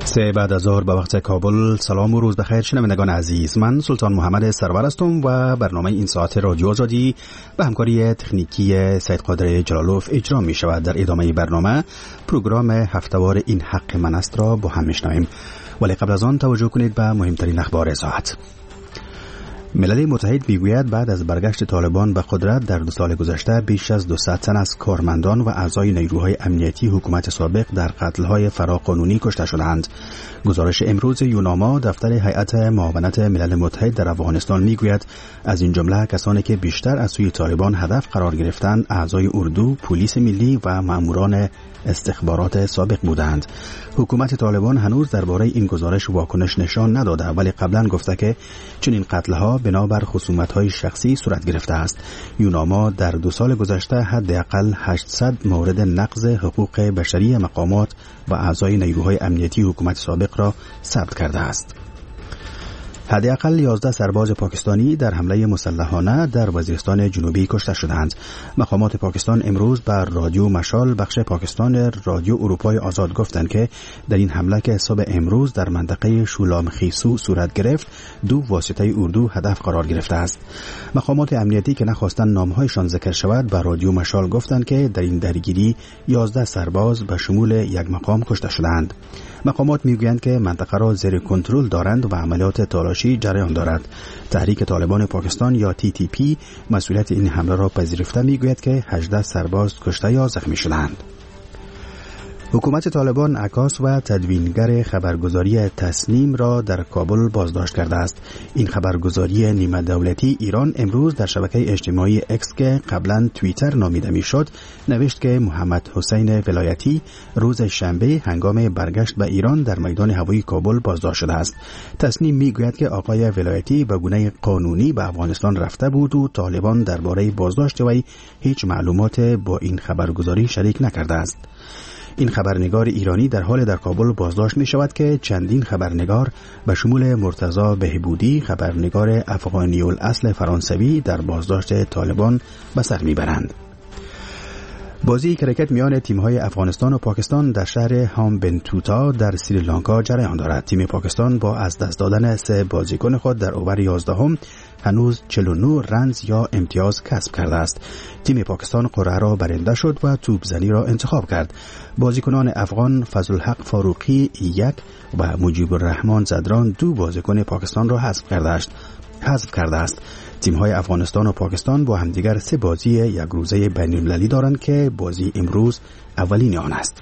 سه بعد از ظهر به وقت کابل. سلام و روز بخیر شنوندگان عزیز، من سلطان محمد سرور هستم و برنامه این ساعت رادیو آزادی به همکاری تکنیکی سید قادر جلالوف اجرا می شود. در ادامه برنامه پروگرام هفته‌وار این حق من است را با هم میشنویم، ولی قبل از آن توجه کنید به مهمترین اخبار ساعت. ملل متحد میگوید بعد از برگشت طالبان به قدرت در 2 سال گذشته بیش از 200 تن از کارمندان و اعضای نیروهای امنیتی حکومت سابق در قتل‌های فراقانونی کشته شدند. گزارش امروز یوناما دفتر هیئت معاونت ملل متحد در افغانستان میگوید از این جمله کسانی که بیشتر از سوی طالبان هدف قرار گرفتند اعضای اردو، پلیس ملی و ماموران استخبارات سابق بودند. حکومت طالبان هنوز درباره این گزارش واکنش نشان نداده، ولی قبلا گفته که چنین قتل‌ها بنابر خصومت‌های شخصی صورت گرفته است. یوناما در 2 سال گذشته حداقل 800 مورد نقض حقوق بشری مقامات و اعضای نیروهای امنیتی حکومت سابق را ثبت کرده است. حداقل 11 سرباز پاکستانی در حمله مسلحانه در وزیرستان جنوبی کشته شدند. مقامات پاکستان امروز بر رادیو مشال بخش پاکستان رادیو اروپای آزاد گفتند که در این حمله که صبح امروز در منطقه شولام خیسو صورت گرفت 2 واسطه اردو هدف قرار گرفته است. مقامات امنیتی که نخواستند نامهایشان ذکر شود بر رادیو مشال گفتند که در این درگیری 11 سرباز به شمول 1 مقام کشته شدند. مقامات میگویند که منطقه را زیر کنترل دارند و عملیات تالاشی جریان دارد. تحریک طالبان پاکستان یا TTP مسئولیت این حمله را پذیرفته میگوید که 18 سرباز کشته یا زخمی شدند. حکومت طالبان عکاس و تدوینگر خبرگزاری تسنیم را در کابل بازداشت کرده است. این خبرگزاری نیمه دولتی ایران امروز در شبکه اجتماعی اکس که قبلا توییتر نامیده میشد نوشت که محمد حسین ولایتی روز شنبه هنگام برگشت به ایران در میدان هوایی کابل بازداشت شده است. تسنیم میگوید که آقای ولایتی به گونه قانونی به افغانستان رفته بود و طالبان درباره بازداشت وی هیچ معلومات با این خبرگزاری شریک نکرده است. این خبرنگار ایرانی در حال در کابل بازداشت می شود که چندین خبرنگار به شمول مرتضی بهبودی خبرنگار افغانی الاصل فرانسوی در بازداشت طالبان به سر می برند. بازی کرکت میان تیم‌های افغانستان و پاکستان در شهر هامبنتوتا در سریلانکا جریان دارد. تیم پاکستان با از دست دادن 3 بازیکن خود در اوور 11 هنوز 49 رنز یا امتیاز کسب کرده است. تیم پاکستان قرعه را برنده شد و توپ زنی را انتخاب کرد. بازیکنان افغان فضلالحق فاروقی 1 و مجیب الرحمن زدران 2 بازیکن پاکستان را حذف کرده است. تیم‌های افغانستان و پاکستان با همدیگر 3 بازی 1 روزه بین‌المللی دارند که بازی امروز اولین آن است.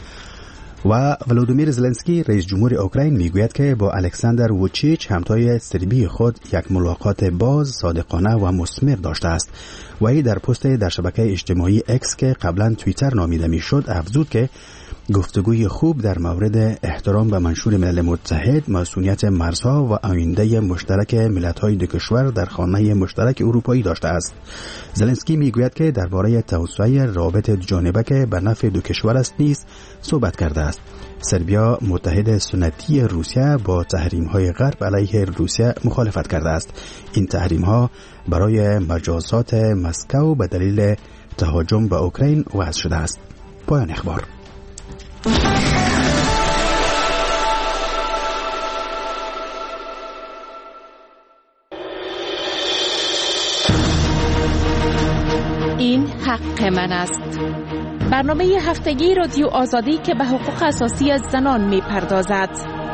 و ولودیمیر زلنسکی رئیس جمهور اوکراین میگوید که با الکساندر ووچیچ همتای سربی خود یک ملاقات باز، صادقانه و مثمر داشته است. وی در پست در شبکه اجتماعی اکس که قبلا توییتر نامیده میشد افزود که گفتگوی خوب در مورد احترام به منشور ملل متحد، مسئولیت مرزها و آینده مشترک ملت‌های 2 کشور در خانه مشترک اروپایی داشته است. زلنسکی میگوید که درباره توسعه روابط جانبه که به نفع 2 کشور است نیز صحبت کرده است. سربیا متحد سنتی روسیه با تحریم‌های غرب علیه روسیه مخالفت کرده است. این تحریم‌ها برای مجازات مسکو به دلیل تهاجم به اوکراین وضع شده است. پایان اخبار. این حق من است. برنامه هفتگی رادیو آزادی که به حقوق اساسی زنان می‌پردازد.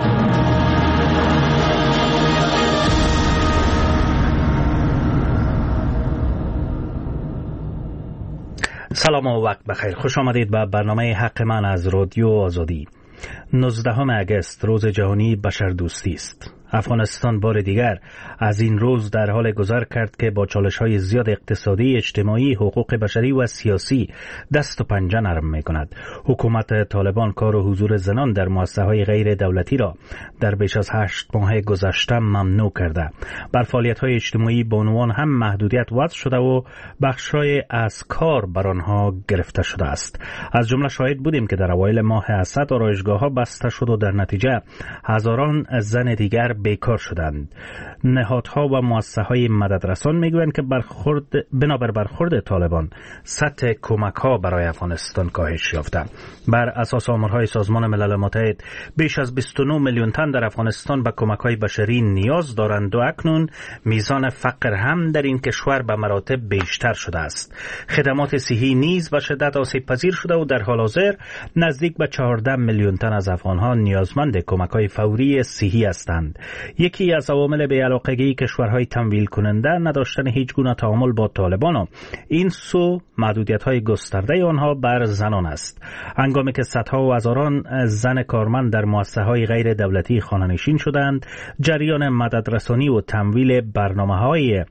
سلام و وقت بخیر. خوش آمدید به برنامه حق من از رادیو آزادی. 19 اگست روز جهانی بشردوستی است. افغانستان بار دیگر از این روز در حال گذر کرد که با چالش‌های زیاد اقتصادی، اجتماعی، حقوق بشری و سیاسی دست و پنجه نرم می‌کند. حکومت طالبان کار و حضور زنان در مؤسسه‌های غیر دولتی را در بیش از 8 ماه گذشته ممنوع کرده. بر فعالیت‌های اجتماعی بانوان هم محدودیت وضع شده و بخش‌های از کار بر آنها گرفته شده است. از جمله شاهد بودیم که در اوایل ماه اسد آرایشگاه‌ها بسته شد و در نتیجه هزاران زن دیگر بیکار شدند. نهادها و مؤسسه‌های مددرسان میگویند که بنابر برخورد طالبان سطح کمک‌ها برای افغانستان کاهش یافته. بر اساس آمارهای سازمان ملل متحد بیش از 29 میلیون تن در افغانستان به کمک‌های بشری نیاز دارند و اکنون میزان فقر هم در این کشور به مراتب بیشتر شده است. خدمات صحی نیز به شدت آسیب پذیر شده و در حال حاضر نزدیک به 14 میلیون تن از افغان‌ها نیازمند کمک‌های فوری صحی هستند. یکی از عوامل بی‌علاقگی کشورهای تمویل کننده نداشتن هیچ گونه تعامل با طالبان و این سو محدودیت‌های گسترده آنها بر زنان است. هنگامی که صدها و هزاران زن کارمند در مؤسسه‌های غیر دولتی خانه‌نشین شدند، جریان مددرسانی و تمویل برنامه‌های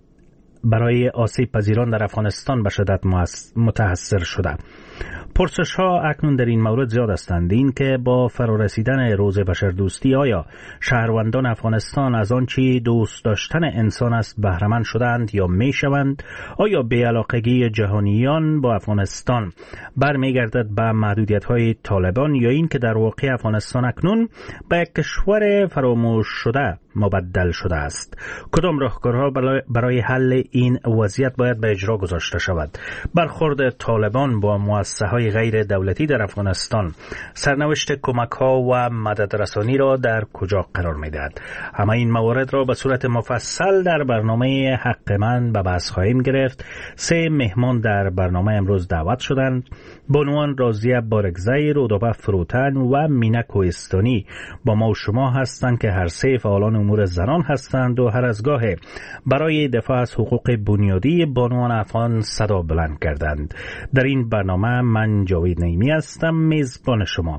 برای آسیب پذیران در افغانستان به شدت متاثر شده. پرسش ها اکنون در این مورد زیاد هستند. این که با فرارسیدن روز بشردوستی آیا شهروندان افغانستان از آنچه دوست داشتن انسان است بهره‌مند شدند یا می شوند؟ آیا بی‌علاقگی جهانیان با افغانستان برمیگردد به محدودیت های طالبان یا این که در واقع افغانستان اکنون به یک کشور فراموش شده مبدل شده است؟ کدام راهکارها برای حل این وضعیت باید به اجرا گذاشته شود؟ برخورد طالبان با مؤسسه‌های غیر دولتی در افغانستان سرنوشت کمک‌ها و مددرسانی را در کجا قرار می‌دهد؟ همه این موارد را به صورت مفصل در برنامه حق من به بحث خواهیم گرفت. 3 مهمان در برنامه امروز دعوت شدند. بانوان راضیه بارگزی، رودابه فروتن و مینه کوهستانی با ما و شما هستند که هر 3 فعالان امور زنان هستند و هر از گاه برای دفاع از حقوق بنیادی بانوان افغان صدا بلند کردند. در این برنامه من جاوید نعیمی هستم، میزبان شما.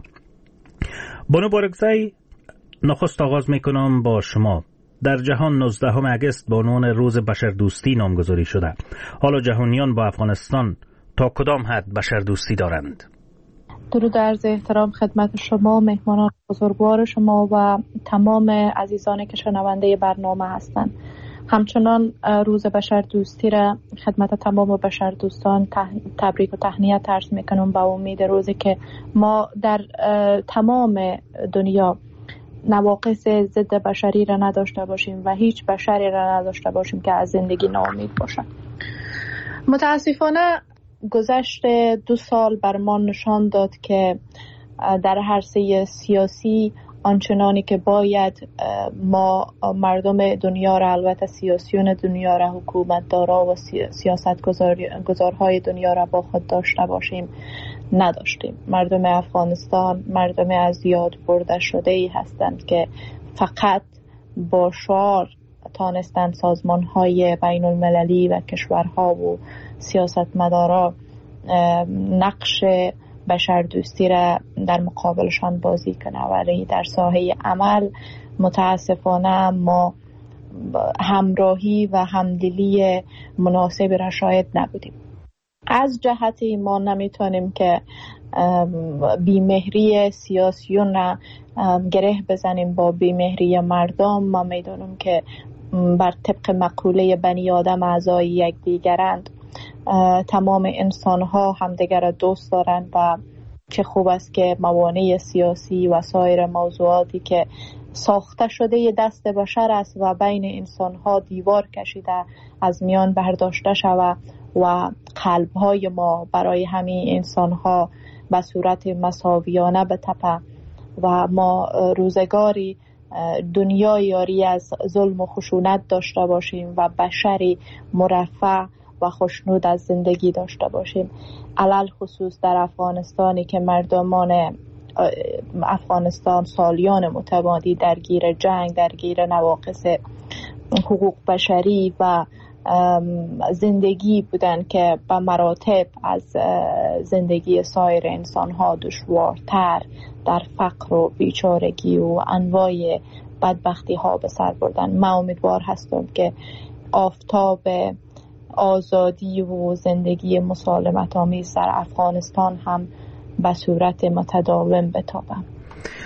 بانو بارگزی، نخست آغاز میکنم با شما. در جهان 19 اگست به عنوان روز بشردوستی نامگذاری شده. حالا جهانیان با افغانستان تا کدام حد بشردوستی دارند؟ درود عرض احترام خدمت شما، مهمانان بزرگوار شما و تمام عزیزانی که شنونده برنامه هستند. همچنان روز بشردوستی را خدمت تمام بشردوستان تبریک و تهنیت عرض میکنم با امید روزی که ما در تمام دنیا نواقص ضد بشری را نداشته باشیم و هیچ بشری را نداشته باشیم که از زندگی ناامید باشد. متاسفانه گذشت 2 سال بر ما نشان داد که در عرصه سیاسی آنچنانی که باید ما مردم دنیا را، البته سیاسیون دنیا را، حکومتدارا و سیاستگزارهای دنیا را با خود داشته باشیم نداشتیم. مردم افغانستان مردم از یاد برده شده ای هستند که فقط با شعار تانستند سازمانهای بین المللی و کشورها و سیاستمدارا نقش بشردوستی را در مقابلشان بازی کنه، ولی در ساحه عمل متاسفانه ما همراهی و همدلی مناسب را شاهد نبودیم. از جهتی ما نمیتونیم که بیمهری سیاسیون را گره بزنیم با بیمهری مردم. ما میدونیم که بر طبق مقوله بنی آدم اعضای یکدیگرند. تمام انسان ها همدیگر را دوست دارند و چه خوب است که موانع سیاسی و سایر موضوعاتی که ساخته شده دست بشر است و بین انسان ها دیوار کشیده از میان برداشته شود و قلب های ما برای همین انسان ها به صورت مساویانه بتپه و ما روزگاری دنیای یاری از ظلم و خشونت داشته باشیم و بشری مرفه و خوشنود از زندگی داشته باشیم. علل خصوص در افغانستانی که مردمان افغانستان سالیان متمادی درگیر جنگ، درگیر نواقص حقوق بشری و زندگی بودن که به مراتب از زندگی سایر انسان‌ها دشوارتر در فقر و بیچارگی و انواع بدبختی ها به سر بردن. من امیدوار هستم که آفتاب آزادی و زندگی مسالمت آمیز در افغانستان هم به صورت متداوم بتابه.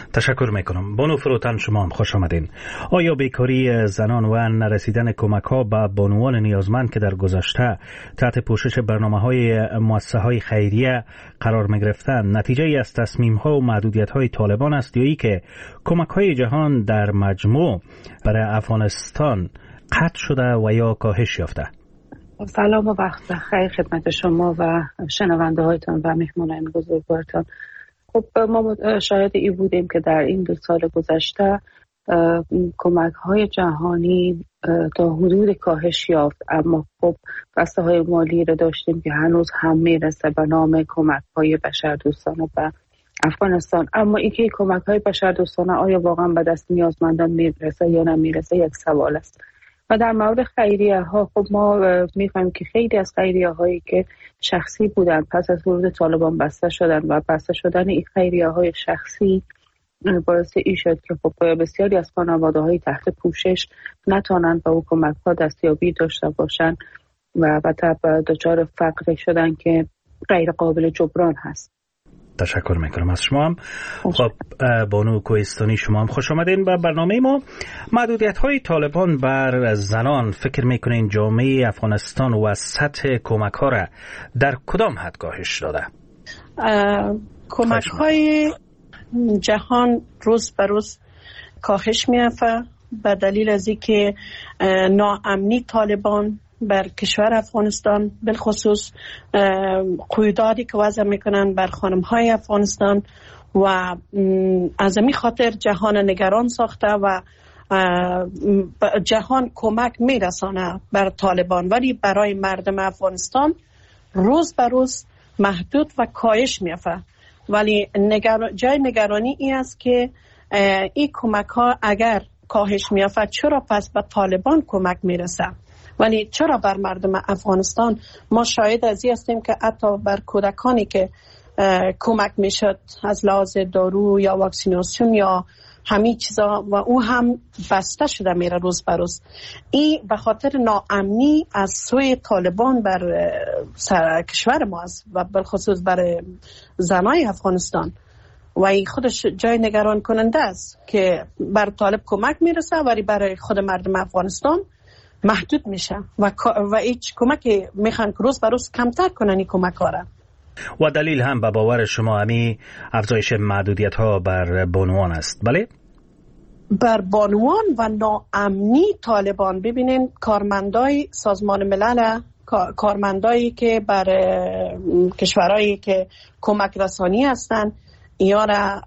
تشکر میکنم. بانو فروتن، شما هم خوش آمدین. آیا بیکاری زنان و نرسیدن کمک ها به بانوان نیازمند که در گذشته تحت پوشش برنامه های مؤسسه های خیریه قرار می گرفتند نتیجه ای از تصمیم ها و محدودیت های طالبان است، یا ای که کمک های جهان در مجموع برای افغانستان قطع شده و یا کاهش یافته؟ سلام و وقت بخیر خدمت شما و شنونده هایتان و مهمانان بزرگوارتان. خب ما شاهد ای بودیم که در این 2 سال گذشته کمک های جهانی تا حدود کاهش یافت، اما خب بسته های مالی را داشتیم که هنوز هم میرسه به نام کمک های بشردوستانه به افغانستان. اما اینکه کمک های بشردوستانه آیا واقعا به دست نیازمندان میرسه یا نمیرسه یک سوال است. و در مورد خیریه ها خب ما میفهمیم که خیلی از خیریه هایی که شخصی بودن پس از ورود طالبان بسته شدن و بسته شدن این خیریه های شخصی باعث این شد که خب بسیاری از خانواده های تحت پوشش نتونن به او کمک ها دستیابی داشته باشن و دچار فقر شدن که غیر قابل جبران هست. تشکر میکنم از شما هم. خب بانو کوهستانی، شما هم خوش آمدین به برنامه ما. محدودیت های طالبان بر زنان فکر میکنین جامعه افغانستان و سطح کمک ها را در کدام حد کاهش داده؟ کمک های جهان روز به روز کاهش میافته به دلیل از اینکه ناامنی طالبان بر کشور افغانستان، بالخصوص قیوداتی که وضع میکنن بر خانم‌های افغانستان و از این خاطر جهان نگران ساخته و جهان کمک میرسانه بر طالبان، ولی برای مردم افغانستان روز به روز محدود و کاهش میافته. ولی جای نگرانی این است که این کمک ها اگر کاهش میافته چرا پس به طالبان کمک میرسه؟ ولی چرا بر مردم افغانستان ما شاهد از این هستیم که حتی بر کودکانی که کمک میشد از لحاظ دارو یا واکسیناسیون یا همین چیزا و او هم بسته شده میره روز به روز. این به خاطر ناامنی از سوی طالبان بر کشور ما است و بالخصوص بر زنای افغانستان و این خودش جای نگران کننده است که بر طالب کمک میرسه ولی برای خود مردم افغانستان محدود میشه و هیچ کمکی میخوان که روز به روز کمتر کنن این کمک ها را. و دلیل هم به باور شما همی افزایش محدودیت ها بر بانوان است؟ بله؟ بر بانوان و ناامنی طالبان. ببینین کارمندای سازمان ملل، کارمندایی که بر کشورهایی که کمک رسانی هستند یا را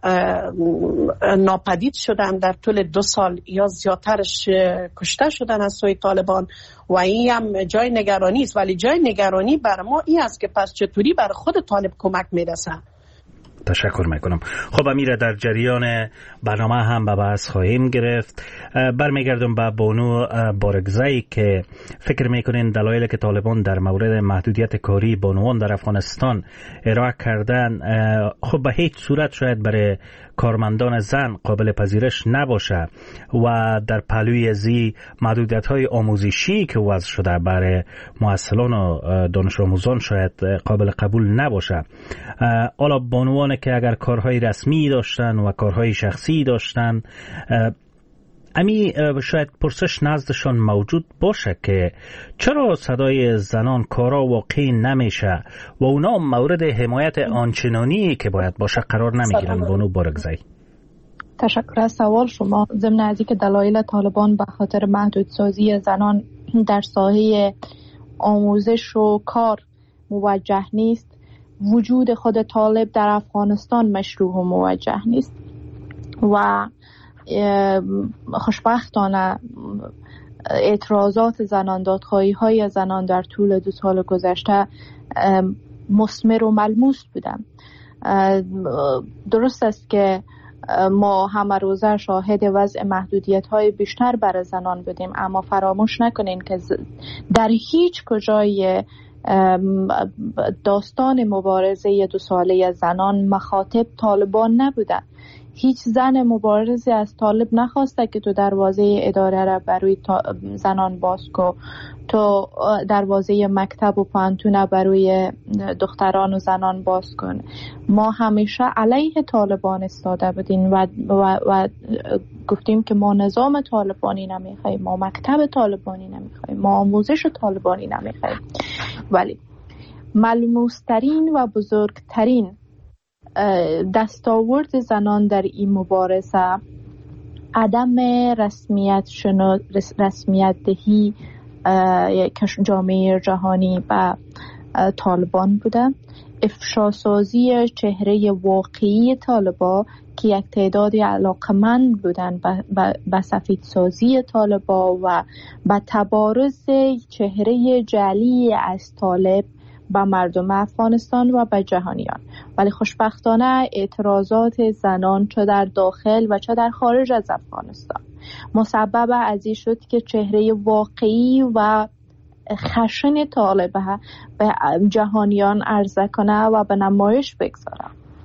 ناپدید شدن، در طول 2 سال یا زیادترش کشته شدن از سوی طالبان و این هم جای نگرانی است. ولی جای نگرانی بر ما این است که پس چطوری بر خود طالب کمک میرسه. تشکر میکنم. خب امیر، در جریان برنامه هم به بحث خواهیم گرفت. برمیگردم به بانو بارگزایی که فکر میکنین دلایلی که طالبان در مورد محدودیت کاری بانوان در افغانستان ارائه کردن خب به هیچ صورت شاید برای کارمندان زن قابل پذیرش نباشه و در پهلوی ازی محدودیت های آموزشی که وضع شده برای مؤثران و دانش آموزان شاید قابل قبول نباشه. حالا بانوان که اگر کارهای رسمی داشتن و کارهای شخصی داشتن، امی شاید پرسش نزدشان موجود باشه که چرا صدای زنان کارا واقعی نمیشه و اونا مورد حمایت آنچنانی که باید باشه قرار نمیگیرن؟ بانو بارگزایی. تشکر از سوال شما. ضمن از اینکه دلایل طالبان به خاطر محدودسازی زنان در ساحه آموزش و کار موجه نیست، وجود خود طالب در افغانستان مشروع و موجه نیست و خوشبختانه اعتراضات زنان، دادخواهی های زنان در طول 2 سال گذشته مثمر و ملموس بودن. درست است که ما همه روزه شاهد وضع محدودیت های بیشتر برای زنان بودیم، اما فراموش نکنین که در هیچ کجای داستان مبارزه 2 ساله زنان مخاطب طالبان نبوده. هیچ زن مبارزی از طالب نخواسته که تو دروازه اداره را برای زنان باز کو، تو دروازه مکتب و پانتون برای دختران و زنان باز کن. ما همیشه علیه طالبان استاده بودیم و گفتیم که ما نظام طالبانی نمیخوایم، ما مکتب طالبانی نمیخوایم، ما آموزش طالبانی نمیخوایم. ولی ملموس‌ترین و بزرگترین دستاورد زنان در این مبارزه عدم رسمیت دهی جامعه جهانی به طالبان بوده، افشاسازی چهره واقعی طالبان که یک تعدادی علاقمند بودن به سفیدسازی طالبان و به تبارز چهره جعلی از طالب به مردم افغانستان و به جهانیان. ولی خوشبختانه اعتراضات زنان چه در داخل و چه در خارج از افغانستان مسبب از این شد که چهره واقعی و خشن طالب به جهانیان عرضه کنه و به نمایش بگذاره.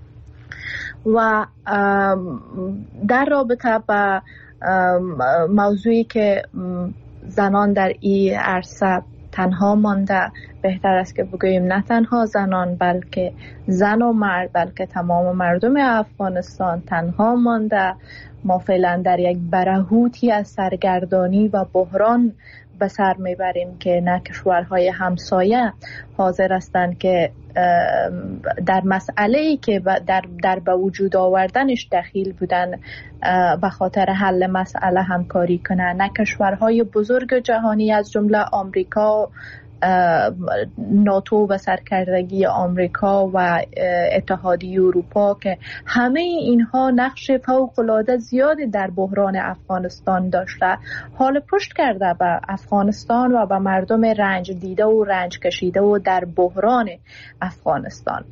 و در رابطه با موضوعی که زنان در این عرصه تنها مانده، بهتر است که بگوییم نه تنها زنان بلکه زن و مرد، بلکه تمام مردم افغانستان تنها مانده. ما فعلا در یک برهوتی از سرگردانی و بحران به سر میبریم که نه کشورهای همسایه حاضر هستند که در مسئله‌ای که در به وجود آوردنش دخیل بودن به خاطر حل مسئله همکاری کنند، نه کشورهای بزرگ جهانی از جمله آمریکا، ناتو و سرکردگی آمریکا و اتحادیه اروپا که همه اینها نقش فوق‌العاده زیادی در بحران افغانستان داشته، حال پشت کرده به افغانستان و به مردم رنج دیده و رنج کشیده و در بحران افغانستان.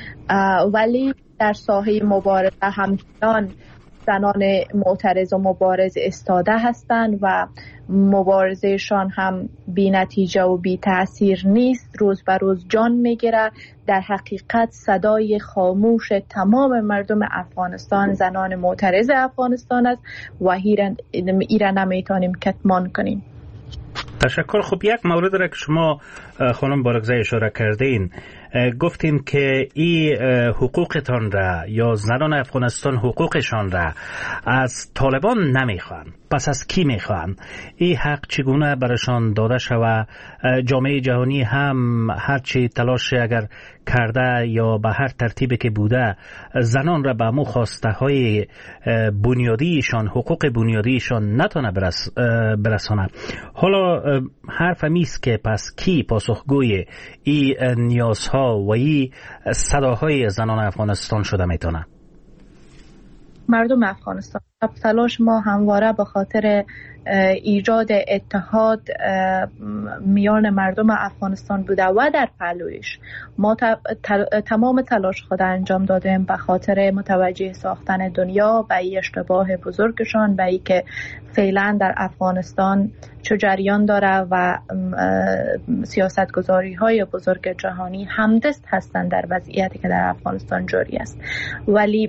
ولی در ساحه مبارزه همچنان زنان معترض و مبارز استاده هستند و مبارزهشان هم بی نتیجه و بی تأثیر نیست، روز به روز جان میگیره. در حقیقت صدای خاموش تمام مردم افغانستان زنان معترض افغانستان است و ایره نمیتونیم کتمان کنیم. تشکر. خب یک مورد را که شما خانم بارگزای اشاره کردین، گفتین که این حقوقتان را یا زنان افغانستان حقوقشان را از طالبان نمیخوان، پس از کی میخوان؟ این حق چگونه برشان داده شود؟ جامعه جهانی هم هرچی تلاش اگر کرده یا به هر ترتیبی که بوده زنان را به مو خواسته های بنیادیشان، حقوق بنیادیشان نتونه برسانه. حالا حرف میست که پس کی پاسخگوی این نیازها و این صداهای زنان افغانستان شده میتونه؟ مردم افغانستان. تلاش ما همواره به خاطر ایجاد اتحاد میان مردم افغانستان بوده و در پهلویش ما تمام تلاش خود انجام دادیم به خاطر متوجه ساختن دنیا به این اشتباه بزرگشان، به این که فعلا در افغانستان چه جریان داره و سیاستگذاری های بزرگ جهانی همدست هستند در وضعیتی که در افغانستان جاری است. ولی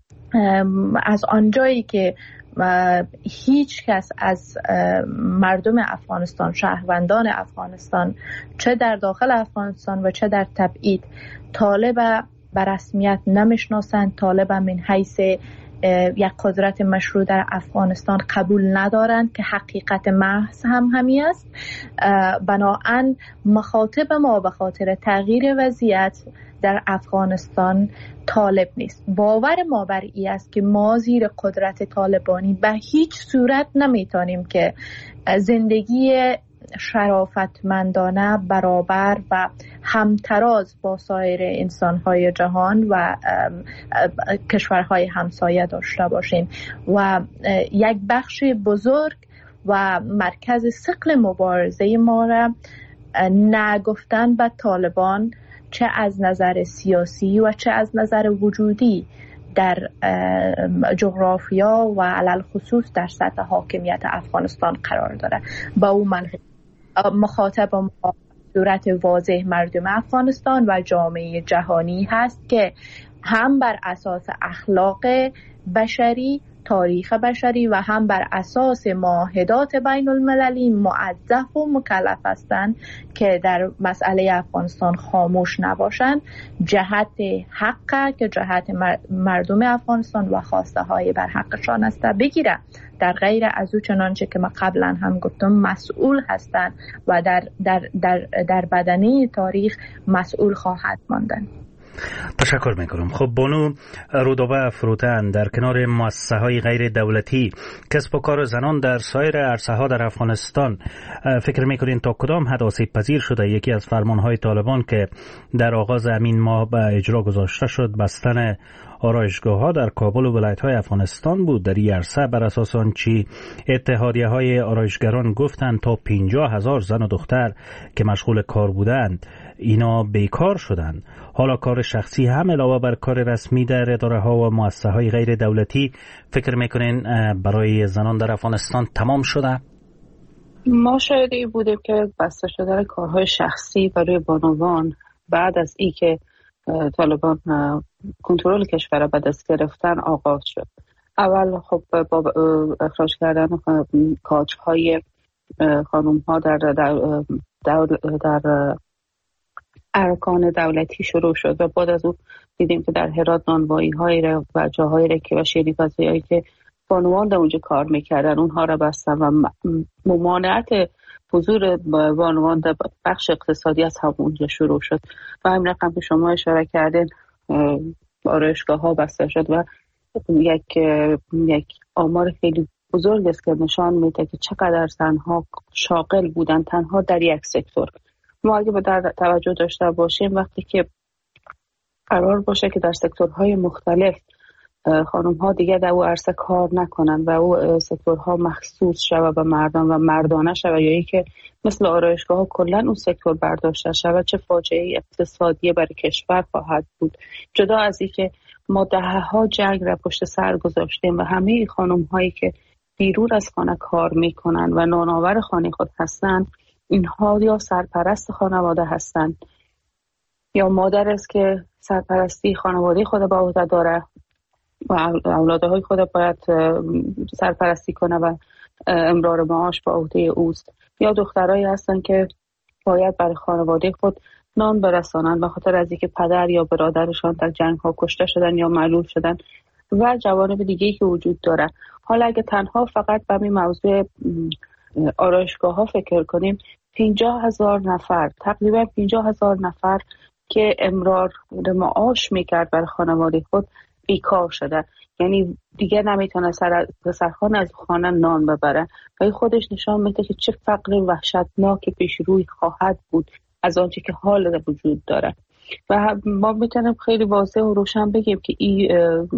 از آنجایی که هیچ کس از مردم افغانستان، شهروندان افغانستان، چه در داخل افغانستان و چه در تبعید، طالب به رسمیت نمیشناسند، طالب من حیث یک قدرت مشروع در افغانستان قبول ندارند که حقیقت محض هم همی است. بنابراین مخاطب ما به خاطر تغییر وضعیت در افغانستان طالب نیست. باور ما بر این است که ما زیر قدرت طالبانی به هیچ صورت نمیتونیم که زندگی شرافتمندانه، برابر و همتراز با سایر انسانهای جهان و کشورهای همسایه داشته باشیم و یک بخش بزرگ و مرکز ثقل مبارزه ما را نگفتن به طالبان، چه از نظر سیاسی و چه از نظر وجودی در جغرافیا و علل خصوص در سطح حاکمیت افغانستان قرار داره. با اون مخاطب ما صورت واضح مردم افغانستان و جامعه جهانی هست که هم بر اساس اخلاق بشری، تاریخ بشری و هم بر اساس معاهدات بین المللی موظف و مکلف هستند که در مسئله افغانستان خاموش نباشند. جهت حق که جهت مردم افغانستان و خواسته های بر حقشان است بگیره، در غیر از او چنانچه که ما قبلا هم گفتم مسئول هستند و در بدنه تاریخ مسئول خواهد ماندن. تشکر میکنم. خب بانو رودابه فروتن، در کنار مؤسسه های غیر دولتی کسب و کار زنان در سایر عرصه ها در افغانستان فکر میکنین تا کدام حد آسیب پذیر شده؟ یکی از فرمان های طالبان که در آغاز همین ماه به اجرا گذاشته شد بستن آرایشگاه ها در کابل و ولایت های افغانستان بود. در این عرصه بر اساس آنچه اتحادیه های آرایشگران گفتند تا 50,000 زن و دختر که مشغول کار بودند اینا بیکار شدند. حالا کار شخصی هم علاوه بر کار رسمی در اداره ها و مؤسسه های غیر دولتی فکر میکنین برای زنان در افغانستان تمام شده؟ ما شاهدی بودیم که بسته شدن کارهای شخصی برای بانوان بعد از ای که طالبان کنترل کشور به دست گرفتن آغاز شد. اول خب با اخراج کردن کاجهای خانم ها در ارکان دولتی شروع شد و بعد از او دیدیم که در هرات نانوایی های و جاهای رکی و شیرینی پزی هایی که بانوان در اونجا کار میکردن اونها را بستن و ممانعت حضور بانوان در بخش اقتصادی از همونجا شروع شد و همین رقم که شما اشاره کردین آرایشگاه ها بسته شد و یک آمار خیلی بزرگ است که نشان میده که چقدر زنها شاغل بودن تنها در یک سکتور. ما اگه در توجه داشته باشیم وقتی که قرار باشه که در سکتورهای مختلف خانم ها دیگه در او عرصه کار نکنن و او سکتورها مخصوص شود به مردان و مردانه شود یا ای که مثل آرایشگاه ها کلن اون سکتور برداشته شود چه فاجعه اقتصادی برای کشور خواهد بود. جدا از این که ما دهه‌ها جنگ را پشت سر گذاشتیم و همه خانم هایی که بیرون از خانه کار میکنن و نانآور خانه خود هستند اینها یا سرپرست خانواده هستند یا مادر است که سرپرستی خانواده خود به عهده داره و اولادهای خود باید سرپرستی کنه و امرار معاش به عهده اوست یا دخترایی هستن که باید برای خانواده خود نان برسانن به خاطر از اینکه پدر یا برادرشان در جنگ ها کشته شدن یا معلول شدن و جوانب دیگه‌ای که وجود داره. حالا اگه تنها فقط به این موضوع آرایشگاه ها فکر کنیم 50,000 نفر تقریبا 50,000 نفر که امرار معاش میکرد برای خانواده خود بیکار شده، یعنی دیگه نمیتونه سرخانه از خانه نان ببره و خودش نشان میده که چه فقر وحشتناک پیش روی خواهد بود از آنچه که حال وجود داره. و ما میتونیم خیلی واضح و روشن بگیم که این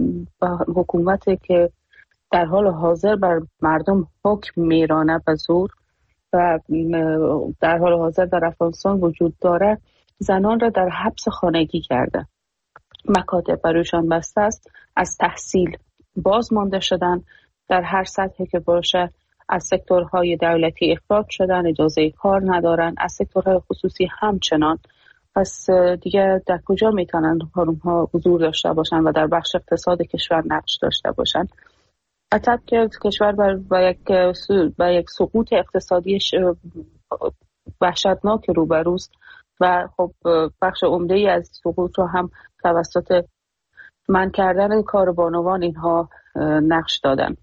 حکومتی که در حال حاضر بر مردم حکم میرانه به زور و در حال حاضر در افغانستان وجود داره زنان را در حبس خانگی کرده، مکاتب برایشان بسته است، از تحصیل باز مانده شدن، در هر سطحی که باشه از سکتورهای دولتی اخراج شدن، اجازه کار ندارن، از سکتورهای خصوصی همچنان. پس دیگه در کجا میتونن خانم‌ها حضور داشته باشن و در بخش اقتصاد کشور نقش داشته باشن؟ حتی که کشور با یک سقوط اقتصادی وحشتناک روبروست و خب بخش عمده‌ای از سقوط رو هم توسط منع کردن کار بانوان اینها نقش دادن.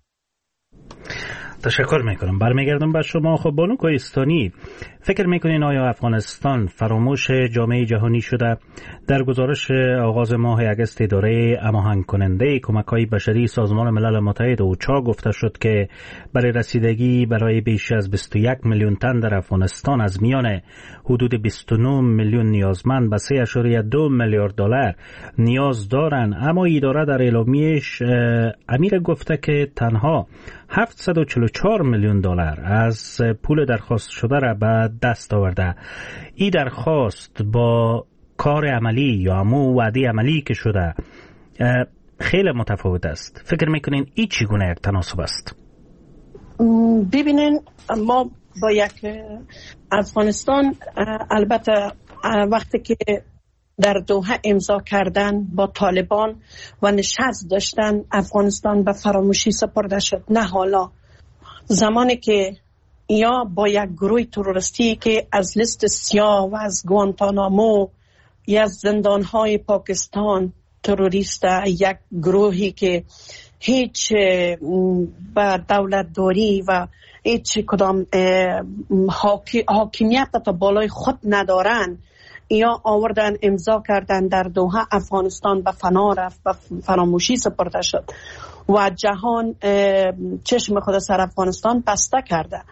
تشکر میکنم. برمیگردم به شما. خب بانو کوهستانی، فکر میکنین آیا افغانستان فراموش جامعه جهانی شده؟ در گزارش آغاز ماه اگست اداره هماهنگ کننده کمک‌های بشری سازمان ملل متحد اوچا گفته شد که برای رسیدگی برای بیش از 21 میلیون تن در افغانستان از میان حدود 29 میلیون نیازمند به 3.2 میلیارد دلار نیاز دارند. اما اداره در اعلامیه‌اش امیر گفته که تنها 744 میلیون دلار از پول درخواست شده را به دست آورده. این درخواست با کار عملی یا همون وعده عملی که شده خیلی متفاوت است. فکر میکنین این چگونه تناسب است؟ ببینین ما با یک افغانستان البته وقتی که در دوحه امضا کردن با طالبان و نشست داشتن، افغانستان به فراموشی سپرده شد. نه حالا، زمانی که یا با یک گروه تروریستی که از لیست سیاه و از گوانتانامو یا از زندانهای پاکستان تروریست، یک گروهی که هیچ با دولتداری و هیچ کدام حاکمیت تا بالای خود ندارن، یا آوردن امضا کردن در دوحه، افغانستان به فنا رفت، به فراموشی سپرده شد و جهان چشم خود سر افغانستان بسته کرده.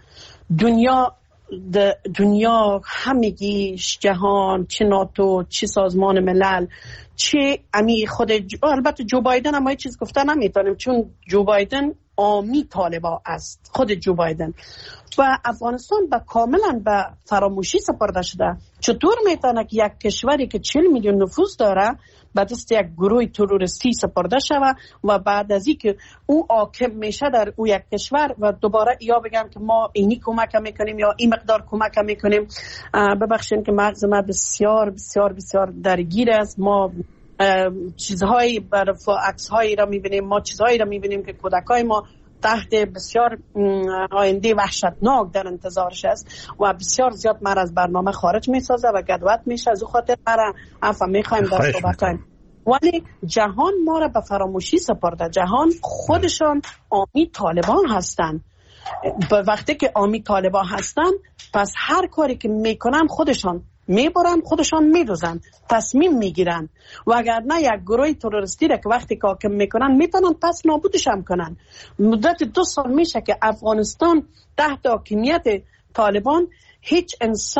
دنیا همگیش، جهان، چه ناتو، چه سازمان ملل، چه امی خود البته جو بایدن هم چیز گفته نمیتونیم، چون جو بایدن آمی طالبا است، خود جو بایدن. و افغانستان به کاملا به فراموشی سپرده شده. چطور میتونه که یک کشوری که 40 میلیون نفوس داره به دست یک گروه تروریستی سپرده شود و بعد از اینکه او حاکم میشه در او یک کشور و دوباره یا بگم که ما اینی کمک میکنیم یا این مقدار کمک میکنیم. ببخشید که مغز ما بسیار بسیار بسیار درگیر است. ما چیزهایی عکسهایی را میبینیم، ما چیزهایی را میبینیم که کودکای ما تحت بسیار آینده وحشتناک در انتظارش است و بسیار زیاد ما از برنامه خارج میسازه و گدوت میشه. از او خاطر ما عفو میخوایم در صحبت کنیم. ولی جهان ما را به فراموشی سپرده. جهان خودشان آمی طالبان هستند. وقتی که آمی طالبان هستند، پس هر کاری که میکنن خودشان میبرن، خودشان میدوزن، تصمیم میگیرن و اگر نه یک گروه تروریستی را که وقتی که حاکم میکنن میتونن پس نابودش هم کنن. مدت 2 سال میشه که افغانستان تحت حاکمیت طالبان هیچ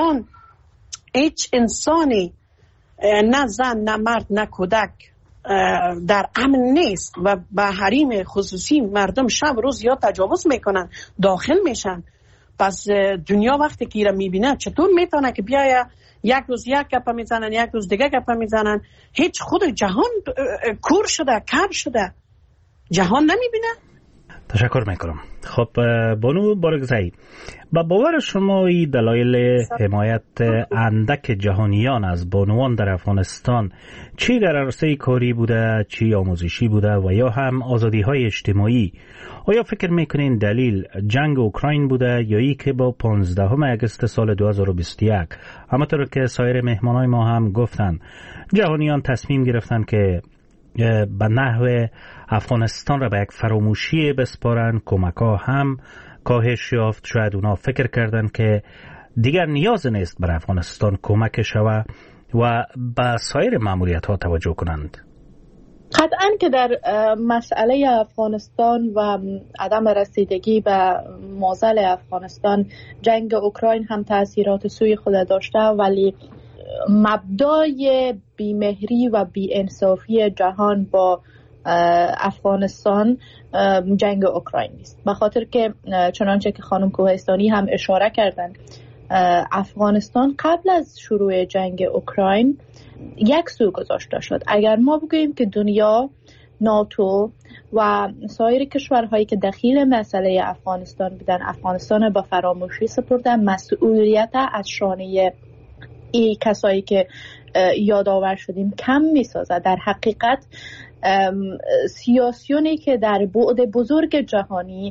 انسانی، نه زن، نه مرد، نه کودک در امن نیست و به حریم خصوصی مردم شب روز یا تجاوز میکنن، داخل میشن. پس دنیا وقتی که ایره میبینه چطور میتونه که بیایه یک روز یک گپ میزنن، یک روز دیگه گپ میزنن؟ هیچ خود جهان کور شده، کم شده، جهان نمیبینه. تشکر میکنم. خب بانو بارگزایی، با باور شما این دلایل حمایت اندک جهانیان از بانوان در افغانستان چی در عرصه کاری بوده، چی آموزشی بوده و یا هم آزادی های اجتماعی، آیا فکر میکنین دلیل جنگ اوکراین بوده یا ای که با 15 اگست سال 2021 همونطور که سایر مهمانای ما هم گفتن جهانیان تصمیم گرفتن که به نحو افغانستان را به یک فراموشی بسپارن؟ کمک ها هم کاهش یافت. شاید اونا فکر کردن که دیگر نیاز نیست بر افغانستان کمک شود و به سایر ماموریت ها توجه کنند. قطعاً که در مسئله افغانستان و عدم رسیدگی به معضل افغانستان جنگ اوکراین هم تأثیرات سوی خود داشته، ولی مبدای بیمهری و بی‌انصافی جهان با افغانستان جنگ اوکراین نیست. به خاطر که چنانچه که خانم کوهستانی هم اشاره کردن، افغانستان قبل از شروع جنگ اوکراین یک سو گذاشته شد. اگر ما بگوییم که دنیا، ناتو و سایر کشورهایی که دخیل مسئله افغانستان بودن افغانستان با فراموشی سپردن، مسئولیت از شانه ای کسایی که یادآور شدیم کم می‌سازد. در حقیقت سیاسیونی که در بعد بزرگ جهانی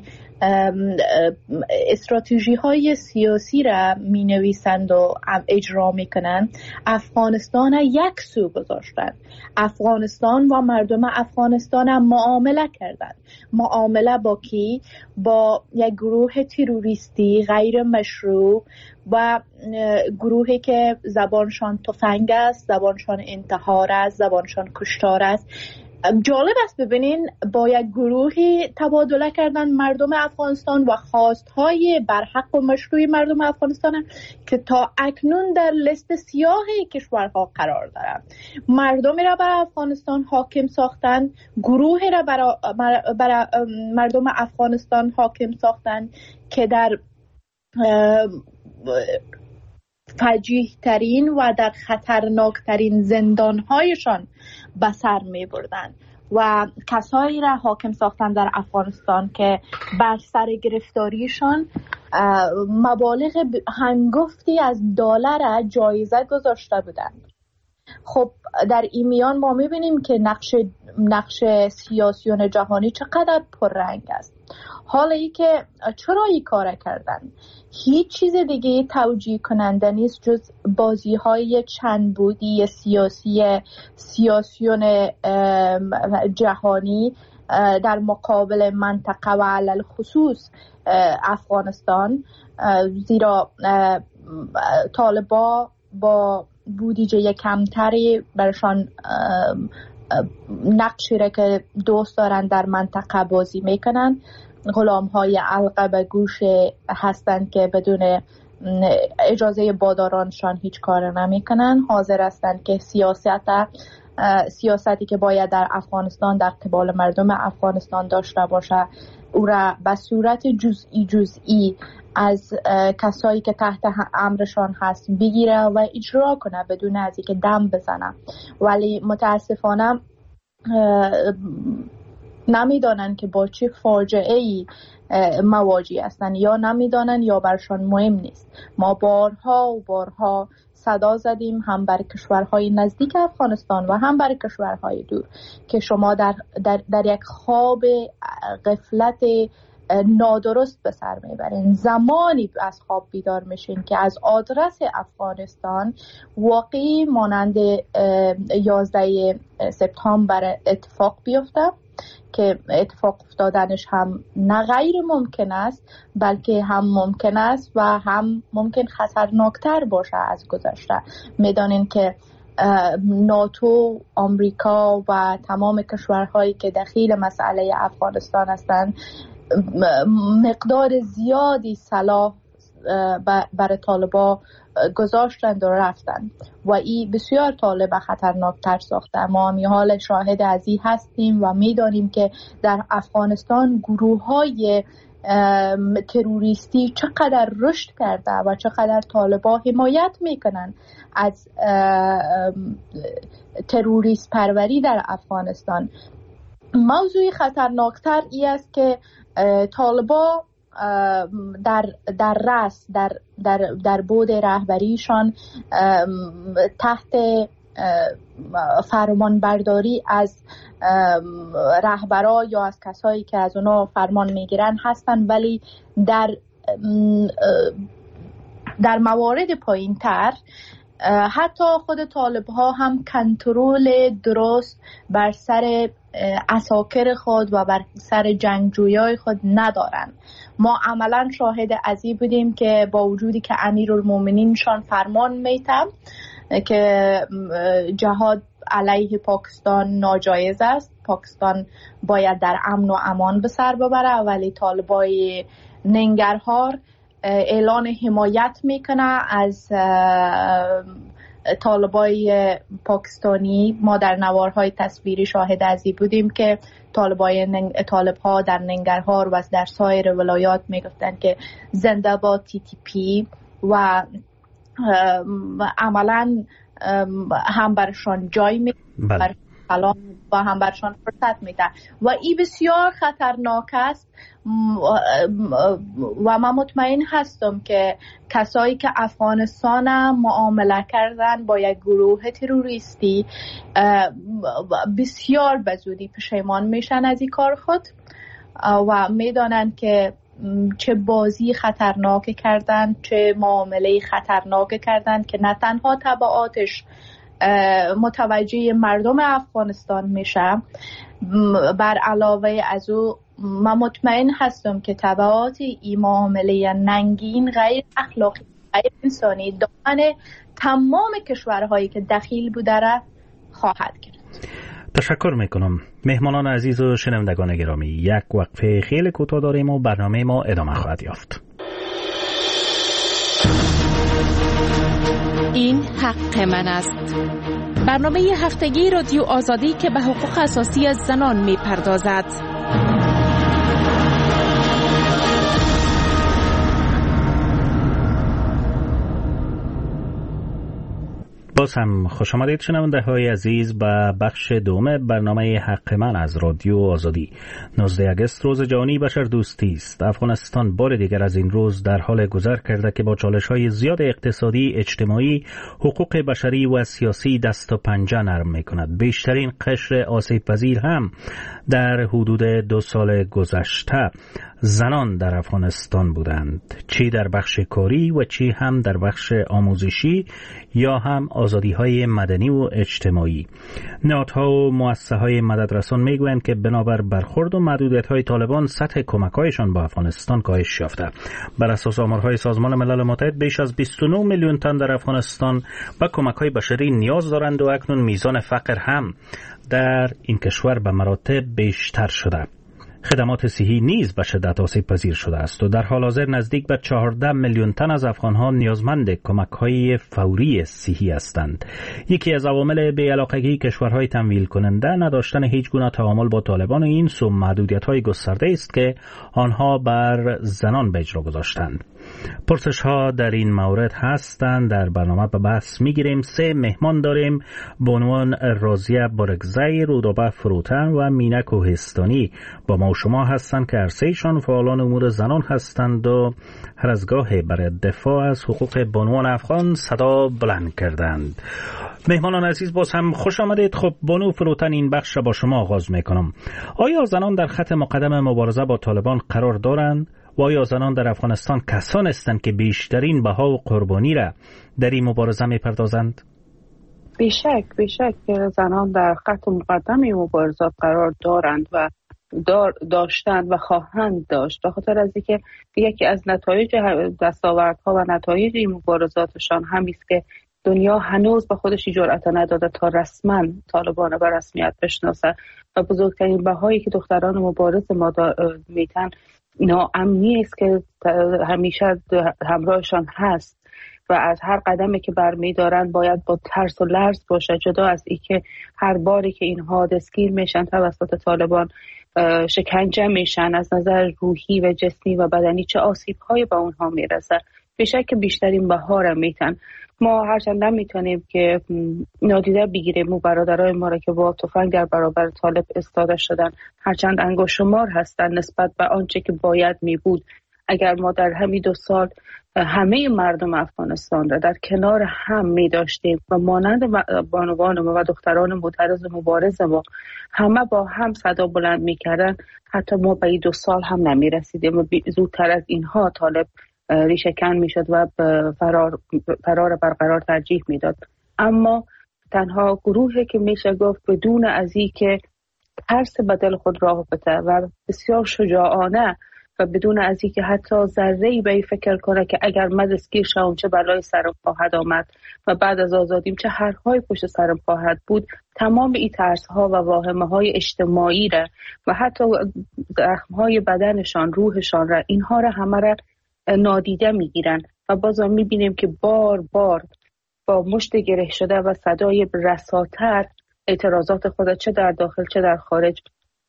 استراتژی های سیاسی را می نویسند و اجرا می کنند، افغانستان یک سو گذاشتند. افغانستان و مردم افغانستان معامله کردند. معامله با کی؟ با یک گروه تروریستی غیر مشروع و گروهی که زبانشان تفنگ است، زبانشان انتحار است، زبانشان کشتار است. جالب است ببینین با یک گروهی تبادله کردن مردم افغانستان و خواستهای برحق و مشروع مردم افغانستان که تا اکنون در لیست سیاه کشورها قرار دارند. مردمی را بر افغانستان حاکم ساختن، گروهی را بر مردم افغانستان حاکم ساختن که در فجیح ترین و در خطرناک ترین زندانهایشان به سر می بردن و کسایی را حاکم ساختن در افغانستان که بر سر گرفتاریشان مبالغ هنگفتی از دلار جایزه گذاشته بودند. خب در این میان ما میبینیم که نقش سیاسیون جهانی چقدر پررنگ است. حالا ای که چرا این کار کردن، هیچ چیز دیگه توجیه کننده نیست جز بازی های چند بودی سیاسیون جهانی در مقابل منطقه و علل خصوص افغانستان. زیرا طالبا با بودجه کمتری برشان نقشی را که دوست دارن در منطقه بازی میکنن. غلام های علقه به گوش هستند که بدون اجازه بادارانشان هیچ کار نمیکنن. حاضر هستند که سیاستی که باید در افغانستان در قبال مردم افغانستان داشته باشه او را به صورت جزئی از کسایی که تحت امرشان هست بگیره و اجرا کنه بدون از اینکه دم بزنه. ولی متاسفانه نمیدانن که با چه فاجعه‌ای مواجه هستن، یا نمیدانن یا برشان مهم نیست. ما بارها صدا زدیم هم برای کشورهای نزدیک افغانستان و هم برای کشورهای دور که شما در یک خواب غفلت نادرست به سر میبرین. زمانی از خواب بیدار میشین که از آدرس افغانستان واقعی مانند 11 سپتامبر اتفاق بیفته که اتفاق افتادنش هم نه غیر ممکن است بلکه هم ممکن است و هم ممکن خطرناکتر باشه از گذشته. میدانین که ناتو، آمریکا و تمام کشورهایی که دخیل مسئله افغانستان هستند مقدار زیادی سلاح برای طالبا گذاشتند و رفتند و این بسیار طالب خطرناکتر ساخته. ما می حال شاهد از این هستیم و می دانیم که در افغانستان گروه های تروریستی چقدر رشد کرده و چقدر طالبا حمایت میکنن از تروریست پروری در افغانستان. موضوع خطرناکتر ای است که طالبا در رأس در بود رهبریشان تحت فرمان برداری از رهبرا یا از کسایی که از اونا فرمان میگیرن هستن، ولی در موارد پایین تر حتی خود طالب ها هم کنترل درست بر سر عساکر خود و بر سر جنگجویای خود ندارن. ما عملا شاهد از این بودیم که با وجودی که امیرالمومنین شان فرمان میتم که جهاد علیه پاکستان ناجایز است، پاکستان باید در امن و امان به سر ببره، ولی طالبای ننگرهار اعلان حمایت میکنه از طالبای پاکستانی. ما در نوارهای تصویری شاهد از این بودیم که طالبها در ننگرهار و در سایر ولایات میگفتن که زنده باد TTP و عملا هم برشان جای میکنه و هم برشان فرصت میده و این بسیار خطرناک است. و من مطمئن هستم که کسایی که افغانستان معامله کردن با یک گروه تروریستی بسیار بزودی پشیمان میشن از این کار خود و میدانند که چه بازی خطرناک کردن، چه معامله خطرناک کردن که نه تنها تبعاتش متوجه مردم افغانستان میشه، بر علاوه از او من مطمئن هستم که تبعات این معامله ننگین غیر اخلاقی غیر انسانی دامن تمام کشورهایی که دخیل بوده را خواهد کرد. تشکر میکنم. مهمانان عزیز و شنوندگان گرامی، یک وقفه خیلی کوتاه داریم و برنامه ما ادامه خواهد یافت. این حق من است. برنامه هفتگی رادیو آزادی که به حقوق اساسی از زنان میپردازد. باز هم خوش آمدید شنونده های عزیز به بخش دوم برنامه حق من از رادیو آزادی. 19 اگست روز جهانی بشردوستی است. افغانستان بار دیگر از این روز در حال گذر کرده که با چالش های زیاد اقتصادی، اجتماعی، حقوق بشری و سیاسی دست و پنجه نرم می کند. بیشترین قشر آسیب پذیر هم در حدود 2 سال گذشته زنان در افغانستان بودند، چی در بخش کاری و چی هم در بخش آموزشی یا هم آزادی‌های مدنی و اجتماعی. نهادها و مؤسسه‌های مددرسان میگویند که بنابر برخورد و محدودیت‌های طالبان سطح کمک‌هایشان به افغانستان کاهش یافته. بر اساس آمارهای سازمان ملل متحد بیش از 29 میلیون تن در افغانستان به کمک‌های بشری نیاز دارند و اکنون میزان فقر هم در این کشور به مراتب بیشتر شده. خدمات صحی نیز به شدت آسیب پذیر شده است و در حال حاضر نزدیک به 14 میلیون تن از افغان‌ها نیازمند کمک‌های فوری صحی هستند. یکی از عوامل بی‌علاقگی کشورهای تمویل کننده نداشتن هیچ گونه تعامل با طالبان و این سو محدودیت‌های گسترده است که آنها بر زنان به اجرا گذاشتند. پرسش‌ها در این مورد هستند. در برنامه به بحث می‌گیریم. 3 مهمان داریم به عنوان راضیه بارگزی، رودابه فروتن و مینا کوهستانی با ما و شما هستند که هر سه‌شان فعالان امور زنان هستند و هر از گاهی برای دفاع از حقوق بانوان افغان صدا بلند کردند. مهمانان عزیز باز هم خوش آمدید. خب بانو فروتن، این بخش را با شما آغاز می‌کنم. آیا زنان در خط مقدم مبارزه با طالبان قرار دارند؟ و آیا زنان در افغانستان کسان هستند که بیشترین بها و قربانی را در این مبارزه می‌پردازند؟ بیشک زنان در خط مقدم مبارزات قرار دارند و داشتند و خواهند داشت، به خاطر از اینکه یکی از نتایج دستاوردها و نتایج این مبارزاتشان همین است که دنیا هنوز به خودش جرأت نداده تا رسما طالبان به رسمیت بشناسه و بزرگترین بهایی که دختران مبارز ما میتن ناامنی است که همیشه همراهشان هست و از هر قدمی که برمی‌دارند باید با ترس و لرز باشه، جدا از اینکه هر باری که اینها دستگیر میشن توسط طالبان شکنجه میشن، از نظر روحی و جسمی و بدنی چه آسیب‌هایی به اونها میرسه. بیشک بیشترین بها میتن. ما هرچند نمیتونیم که نادیده بگیریم و برادرای ما را که با تفنگ در برابر طالب ایستاده شدن هرچند انگشت‌شمار هستن نسبت به آنچه که باید میبود. اگر ما در همین 2 سال همه مردم افغانستان را در کنار هم می داشتیم و مانند بانوان ما و دختران معترض مبارز ما همه با هم صدا بلند می کردن، حتی ما به این 2 سال هم نمی رسیدیم و زودتر از اینها طالب ریشه کن می شد و فرار برقرار ترجیح می داد. اما تنها گروهی که میشه گفت بدون از این که ترس به دل خود راه بده و بسیار شجاعانه و بدون از اینکه حتی ذره‌ای به این فکر کنه که اگر من دستگیر شوم چه بلای سرم خواهد آمد و بعد از آزادیم چه حرف‌های پشت سرم خواهد بود، تمام این ترس‌ها و واهمه‌های اجتماعی را و حتی زخم‌های بدنشان، روحشان را، اینها را همه را نادیده می‌گیرن و بازم می‌بینیم که بار بار با مشت گره شده و صدای رساتر اعتراضات خود چه در داخل چه در خارج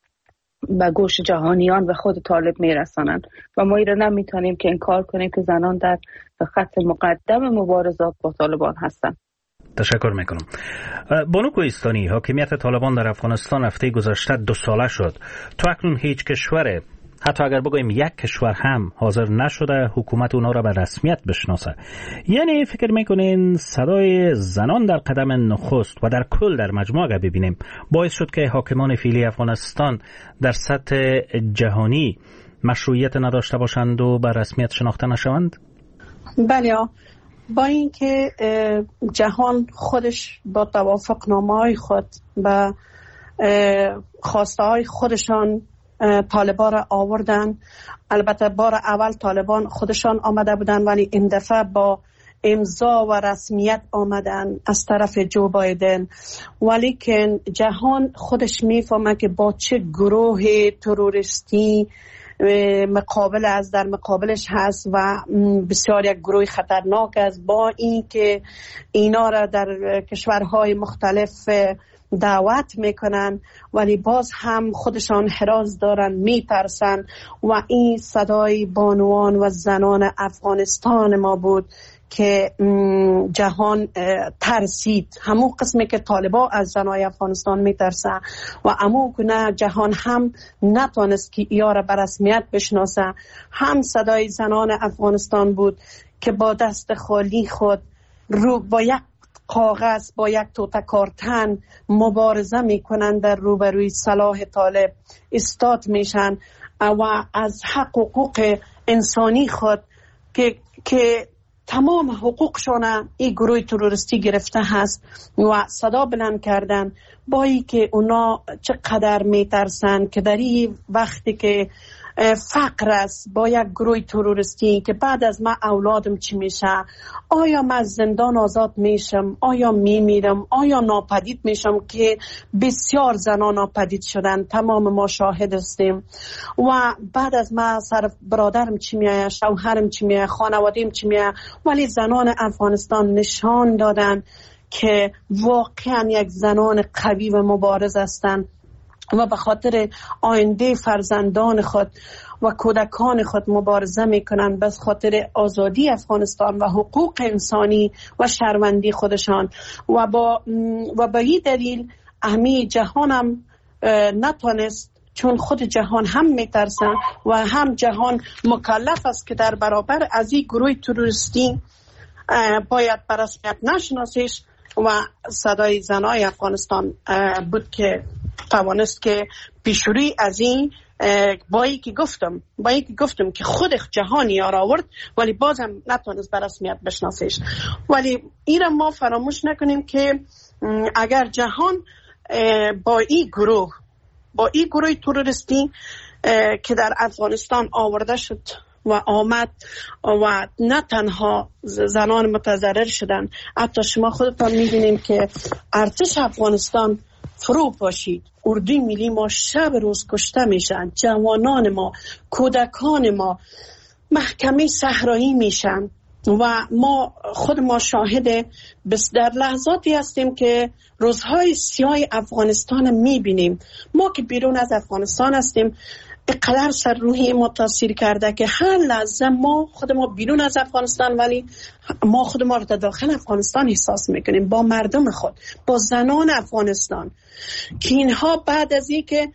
به گوش جهانیان و خود طالب میرسانند و ما ایره نمیتونیم که انکار کنیم که زنان در خط مقدم مبارزات با طالبان هستند. تشکر میکنم. بانو کوهستانی، حاکمیت طالبان در افغانستان هفته گذشته 2 ساله شد. تو اکنون هیچ کشور، حتی اگر بگویم یک کشور هم حاضر نشده حکومت اونا را به رسمیت بشناسه. یعنی فکر میکنین صدای زنان در قدم نخست و در کل در مجموعه ببینیم باعث شد که حاکمان فعلی افغانستان در سطح جهانی مشروعیت نداشته باشند و به رسمیت شناخته نشوند؟ بله، با اینکه جهان خودش با توافقنامه‌های خود و خواسته‌های خودشان طالبان را آوردن. البته بار اول طالبان خودشان آمده بودن ولی این دفعه با امضا و رسمیت آمدن از طرف جو بایدن، ولی که جهان خودش میفهمه که با چه گروه تروریستی در مقابلش هست و بسیار یک گروه خطرناک است. با این که اینا را در کشورهای مختلف دعوت میکنن ولی باز هم خودشان حراس دارن، میترسن و این صدای بانوان و زنان افغانستان ما بود که جهان ترسید، همون قسمی که طالبا از زنای افغانستان میترسه و همون گونه جهان هم نتونست که یا را به رسمیت بشناسه. هم صدای زنان افغانستان بود که با دست خالی خود با یک کاغذ، با یک توتکارتن مبارزه میکنن در روبروی صلاح طالب، استاد میشن و از حقوق انسانی خود که تمام حقوقشان این گروه تروریستی گرفته هست و صدا بلند کردن، با ای که اونا چقدر میترسن که در این وقتی که فقر است با یک گروه تروریستی که بعد از ما اولادم چی میشه، آیا من از زندان آزاد میشم، آیا میمیرم، آیا ناپدید میشم، که بسیار زنان ناپدید شدن، تمام ما شاهد هستیم. و بعد از ما سر برادرم چی میایه، شوهرم چی میایه، خانوادیم چی میایه. ولی زنان افغانستان نشان دادن که واقعا یک زنان قوی و مبارز هستند و به خاطر آینده فرزندان خود و کودکان خود مبارزه میکنن، به خاطر آزادی افغانستان و حقوق انسانی و شهروندی خودشان. و به این دلیل اهمی جهان هم نتونست، چون خود جهان هم میترسن و هم جهان مکلف است که در برابر از این گروه تروریستی باید به رسمیت نشناسیش. و صدای زنای افغانستان بود که توانست که پیشوری از این با این که گفتم که خود جهانی یار آورد، ولی بازم نتونست به رسمیت بشناسیش. ولی این را ما فراموش نکنیم که اگر جهان با این گروه تروریستی که در افغانستان آورده شد و آمد و نه تنها زنان متضرر شدن، حتی شما خودتان می‌بینیم که ارتش افغانستان فرو پاشید، اردوی ملی ما شب روز کشته میشن، جوانان ما، کودکان ما محکمه صحرایی میشن و خود ما شاهد در لحظاتی هستیم که روزهای سیاه افغانستان میبینیم. ما که بیرون از افغانستان هستیم اقدر سر روحی ما تاثیر کرده که هر لحظه خود ما بیرون از افغانستان، ولی ما خود ما رو در داخل افغانستان احساس میکنیم، با مردم خود، با زنان افغانستان، که اینها بعد از این که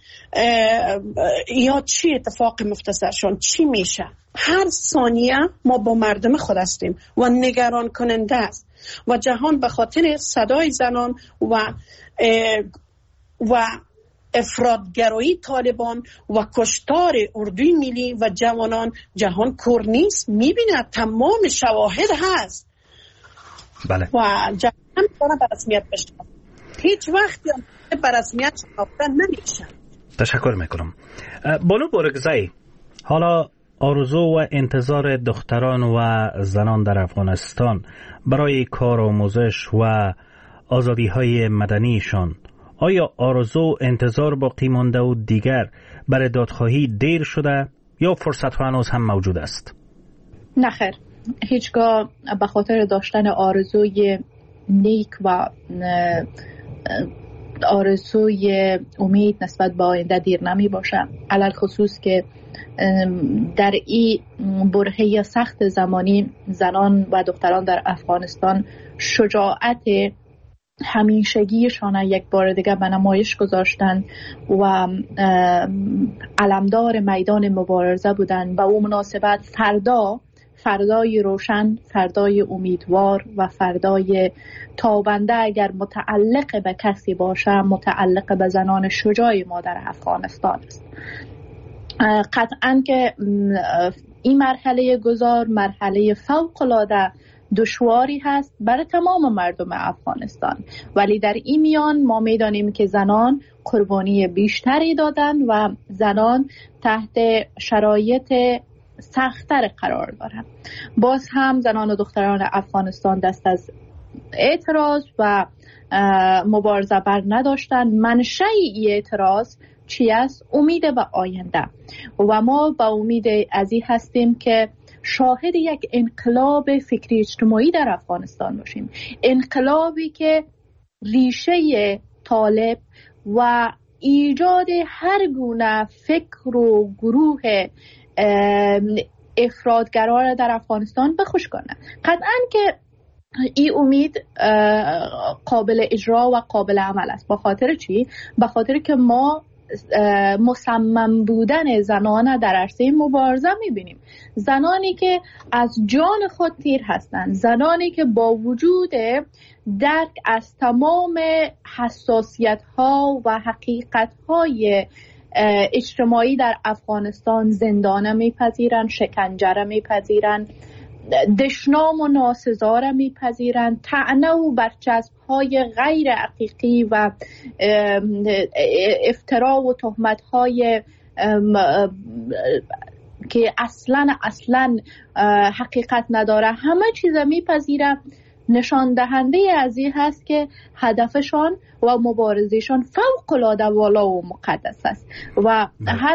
یا چی اتفاق مفتصرشون چی میشه، هر ثانیه ما با مردم خود هستیم و نگران کننده است. و جهان به خاطر صدای زنان و افراطگرایی طالبان و کشتار اردوی ملی و جوانان، جهان کور نیست، میبینه، تمام شواهد هست. بله. و جهان میتونه به رسمیت بشناسه، هیچ وقتی به رسمیت شناخته نمیشه. تشکر میکنم. بانو بورگزئی، حالا آرزو و انتظار دختران و زنان در افغانستان برای کار و آموزش و آزادی های مدنیشان، آیا آرزو انتظار باقی مانده و دیگر برای دادخواهی دیر شده یا فرصت هنوز هم موجود است؟ نخیر، هیچگاه به خاطر داشتن آرزوی نیک و آرزوی امید نسبت به آینده دیر نمی باشه، علل خصوص که در این برهه سخت زمانی زنان و دختران در افغانستان شجاعت همیشگیشان یک بار دیگه به نمایش گذاشتند و علمدار میدان مبارزه بودند. به اون مناسبت فردای روشن، فردای امیدوار و فردای تابنده اگر متعلق به کسی باشه، متعلق به زنان شجاع ما در افغانستان است. قطعاً که این مرحله گذار مرحله فوق‌العاده دشواری هست برای تمام مردم افغانستان، ولی در این میان ما میدانیم که زنان قربانی بیشتری دادن و زنان تحت شرایط سخت‌تر قرار دارند. باز هم زنان و دختران افغانستان دست از اعتراض و مبارزه بر نداشتن. منشأ این اعتراض چی است؟ امید به آینده، و ما با امید از این هستیم که شاهد یک انقلاب فکری اجتماعی در افغانستان باشیم، انقلابی که ریشه طالب و ایجاد هر گونه فکر و گروه افراطگرا را در افغانستان بخوش کنه. قطعا که این امید قابل اجرا و قابل عمل است. با خاطر چی؟ با خاطر که ما مصمم بودن زنان در عرصه مبارزه میبینیم، زنانی که از جان خود تیر هستند، زنانی که با وجود درک از تمام حساسیت ها و حقیقت های اجتماعی در افغانستان زندانه میپذیرند، شکنجه میپذیرند، دشنام و ناسزا میپذیرند، طعنه و برچسب های غیر حقیقی و افترا و تهمت های که اصلا حقیقت نداره، همه چیز میپذیرند. نشان دهنده از این هست که هدفشان و مبارزشان فوق العاده والا و مقدس است و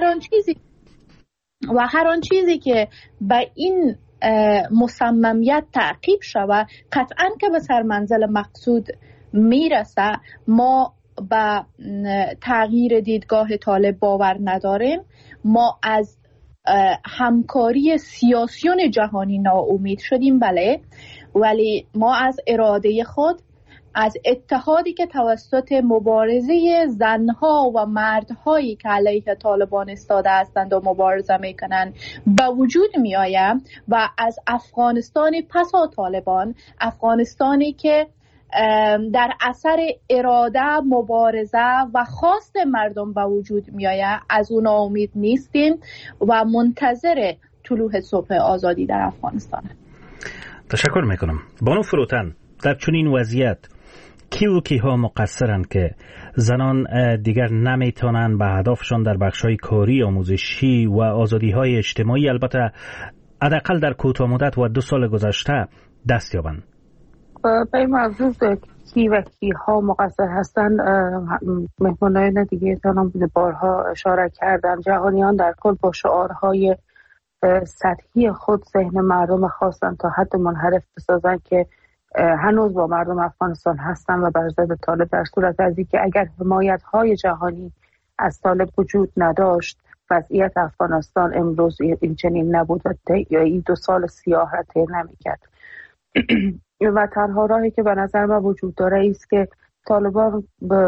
هر آن چیزی که به این مصممیت تعقیب شود قطعا که به سرمنزل مقصود میرسه. ما به تغییر دیدگاه طالب باور نداریم. ما از همکاری سیاسیون جهانی ناامید شدیم، بله، ولی ما از اراده خود، از اتحادی که توسط مبارزه زنها و مردهایی که علیه طالبان ایستاده هستند و مبارزه میکنند به وجود می آیم و از افغانستان پسا طالبان، افغانستانی که در اثر اراده، مبارزه و خواست مردم به وجود می آید، از اون امید نیستیم و منتظر طلوع صبح آزادی در افغانستان. تشکر میکنم. بانو فروتن، در چنین وضعیت کیها مقصرند که زنان دیگر نمیتونن به هدفشان در بخش‌های کاری، آموزشی و آزادی‌های اجتماعی، البته حداقل در کوتاه مدت و 2 سال گذشته، دست یابند؟ به این موضوع کیها مقصر هستند مهمانان دیگه تانم بارها اشاره کردن. جهانیان در کل با شعارهای سطحی خود ذهن مردم خواستن تا حد منحرف بسازن که هنوز با مردم افغانستان هستن و بر ضد طالب، در صورت از اینکه اگر حمایت‌های جهانی از طالب وجود نداشت وضعیت افغانستان امروز این چنین نبود یا این 2 سال سیاه را طی نمی‌کرد. و تنها راهی که به نظر من وجود داره ایست که طالبان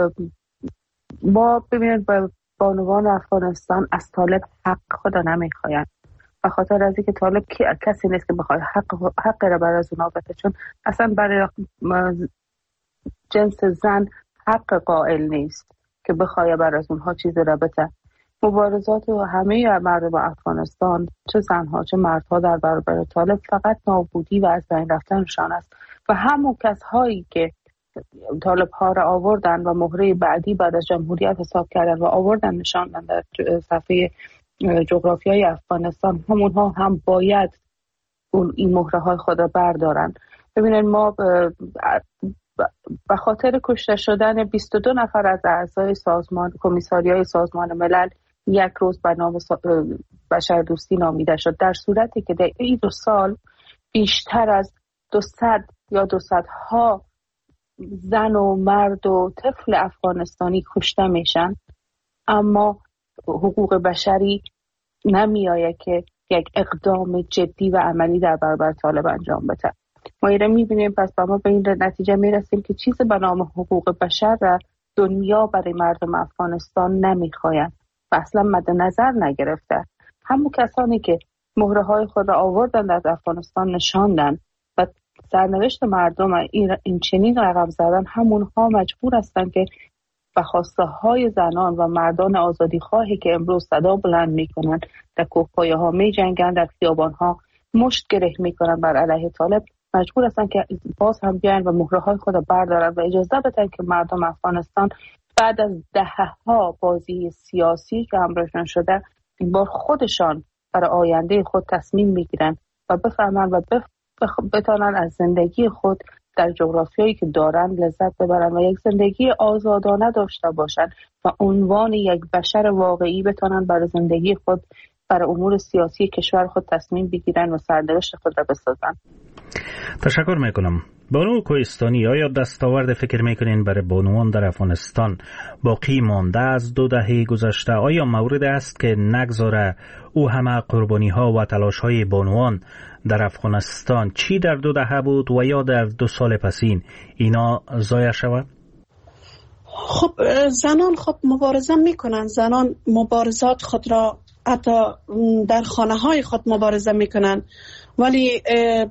ببینید به بانوان افغانستان از طالب حق خود نمیخواین، به خاطر از اینکه طالب کسی نیست که بخواد حق را بر از اونا بده، چون اصلا برای جنس زن حق قائل نیست که بخواد بر از اونها چیزی را بده. مبارزات و همه مردم افغانستان، چه زنها چه مردها، در برابر طالب فقط نابودی و از بین رفتنشان است و همون کسایی که طالب ها را آوردن و مهره بعدی بعد از جمهوریت حساب کردن و آوردن نشاندن در صفحه جغرافیای افغانستان، همونها هم باید این مهره های خود را بردارن. ببینید ما به خاطر کشته شدن 22 نفر از اعضای سازمان کمیساریای سازمان ملل 1 روز به نام بشردوستی نامیده شد، در صورتی که در این 2 سال بیشتر از 200 یا 200 ها زن و مرد و طفل افغانستانی کشته میشن، اما حقوق بشری نمی آید که یک اقدام جدی و عملی در برابر طالب انجام بده. ما ایره میبینیم، پس ما به این نتیجه میرسیم که چیز به نام حقوق بشر را دنیا برای مردم افغانستان نمیخواید و اصلا مد نظر نگرفته. همون کسانی که مهره های خود را آوردن در افغانستان نشاندن و سرنوشت مردم این چنین رقم زدن، همونها مجبور هستند که به خواسته های زنان و مردان آزادی خواهی که امروز صدا بلند میکنن، در کوهپایه ها می جنگن، در خیابان ها مشت گره میکنن بر علیه طالب، مجبور هستن که باز هم بیان و مهره های خود بردارن و اجازه بدن که مردم افغانستان بعد از دهها بازی سیاسی که همراهشان شده، این بار خودشان برای آینده خود تصمیم میگیرن و بفهمن و بتانن از زندگی خود در جغرافیایی که دارن لذت ببرن و یک زندگی آزادانه داشته باشن و عنوان یک بشر واقعی بتانن برای زندگی خود، برای امور سیاسی کشور خود تصمیم بگیرن و سرنوشت خود را بسازن. تشکر میکنم. بانو کوهستانی، آیا دستاورد فکر میکنین برای بانوان در افغانستان باقی مانده از 2 دهه گذشته؟ آیا مورد است که نگذاره او همه قربانی ها و تلاش های بانوان در افغانستان چی در 2 دهه بود و یا در 2 سال پسین اینا ضایع شود؟ خب زنان خب مبارزه میکنن، زنان مبارزات خود را حتی در خانه های خود مبارزه میکنن، ولی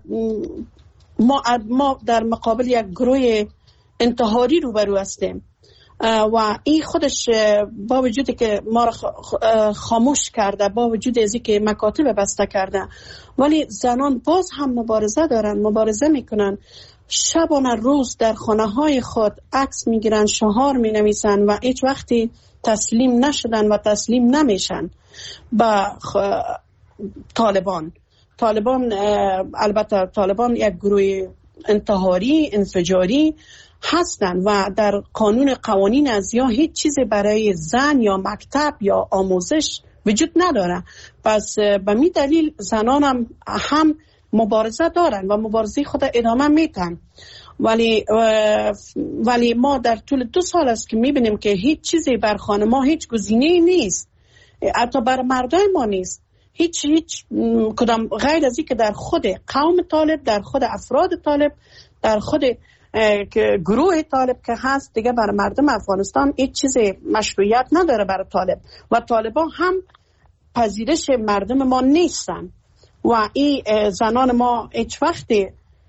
ما در مقابل یک گروه انتحاری روبرو هستیم و این خودش با وجودی که ما را خاموش کرده، با وجود ازی که مکاتب بسته کرده، ولی زنان باز هم مبارزه دارن، مبارزه میکنن. شبانه روز در خانه های خود عکس میگیرن، شعار مینویسن و هیچ وقتی تسلیم نشدن و تسلیم نمیشن به طالبان. البته طالبان یک گروه انتحاری انفجاری هستن و در قوانین ازیا هیچ چیزی برای زن یا مکتب یا آموزش وجود نداره. پس به می دلیل زنان هم مبارزه دارن و مبارزه خود ادامه میتن، ولی ما در طول 2 سال است که میبینیم که هیچ چیزی بر خانه ما، هیچ گزینه‌ای نیست، حتی بر مردای ما نیست، هیچ کدام غیر از این که در خود قوم طالب، در خود افراد طالب، در خود گروه طالب که هست، دیگه برای مردم افغانستان هیچ چیز مشروعیت نداره برای طالب و طالبان هم پذیرش مردم ما نیستن و این زنان ما هیچ وقتی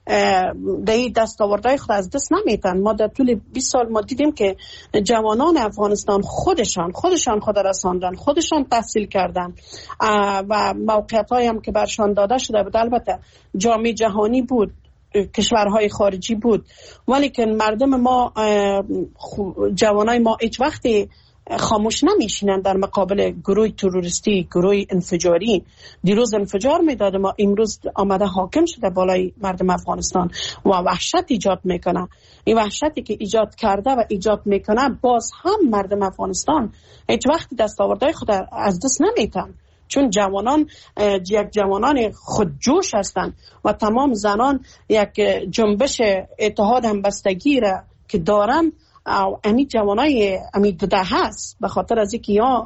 در دستاوردهای خود از دست نمیتن. ما در طول 20 سال ما دیدیم که جوانان افغانستان خودشان خود رساندن، خودشان تحصیل کردن و موقعیت‌هایی هم که برشان داده شده بود، البته جامعه جهانی بود، کشورهای خارجی بود، ولی که مردم ما، جوانای ما هیچ وقتی خاموش نمیشینن در مقابل گروه تروریستی، گروه انفجاری. دیروز انفجار میداد، ما امروز آمده حاکم شده بالای مردم افغانستان و وحشت ایجاد میکنه. این وحشتی که ایجاد کرده و ایجاد میکنه، باز هم مردم افغانستان هیچ وقت دستاوردهای خود از دست نمیتن، چون جوانان یک جوانان خودجوش هستند و تمام زنان یک جنبش اتحاد همبستگی را که دارن. امی جوانای امی 2 دهه هست به خاطر از اینکه یا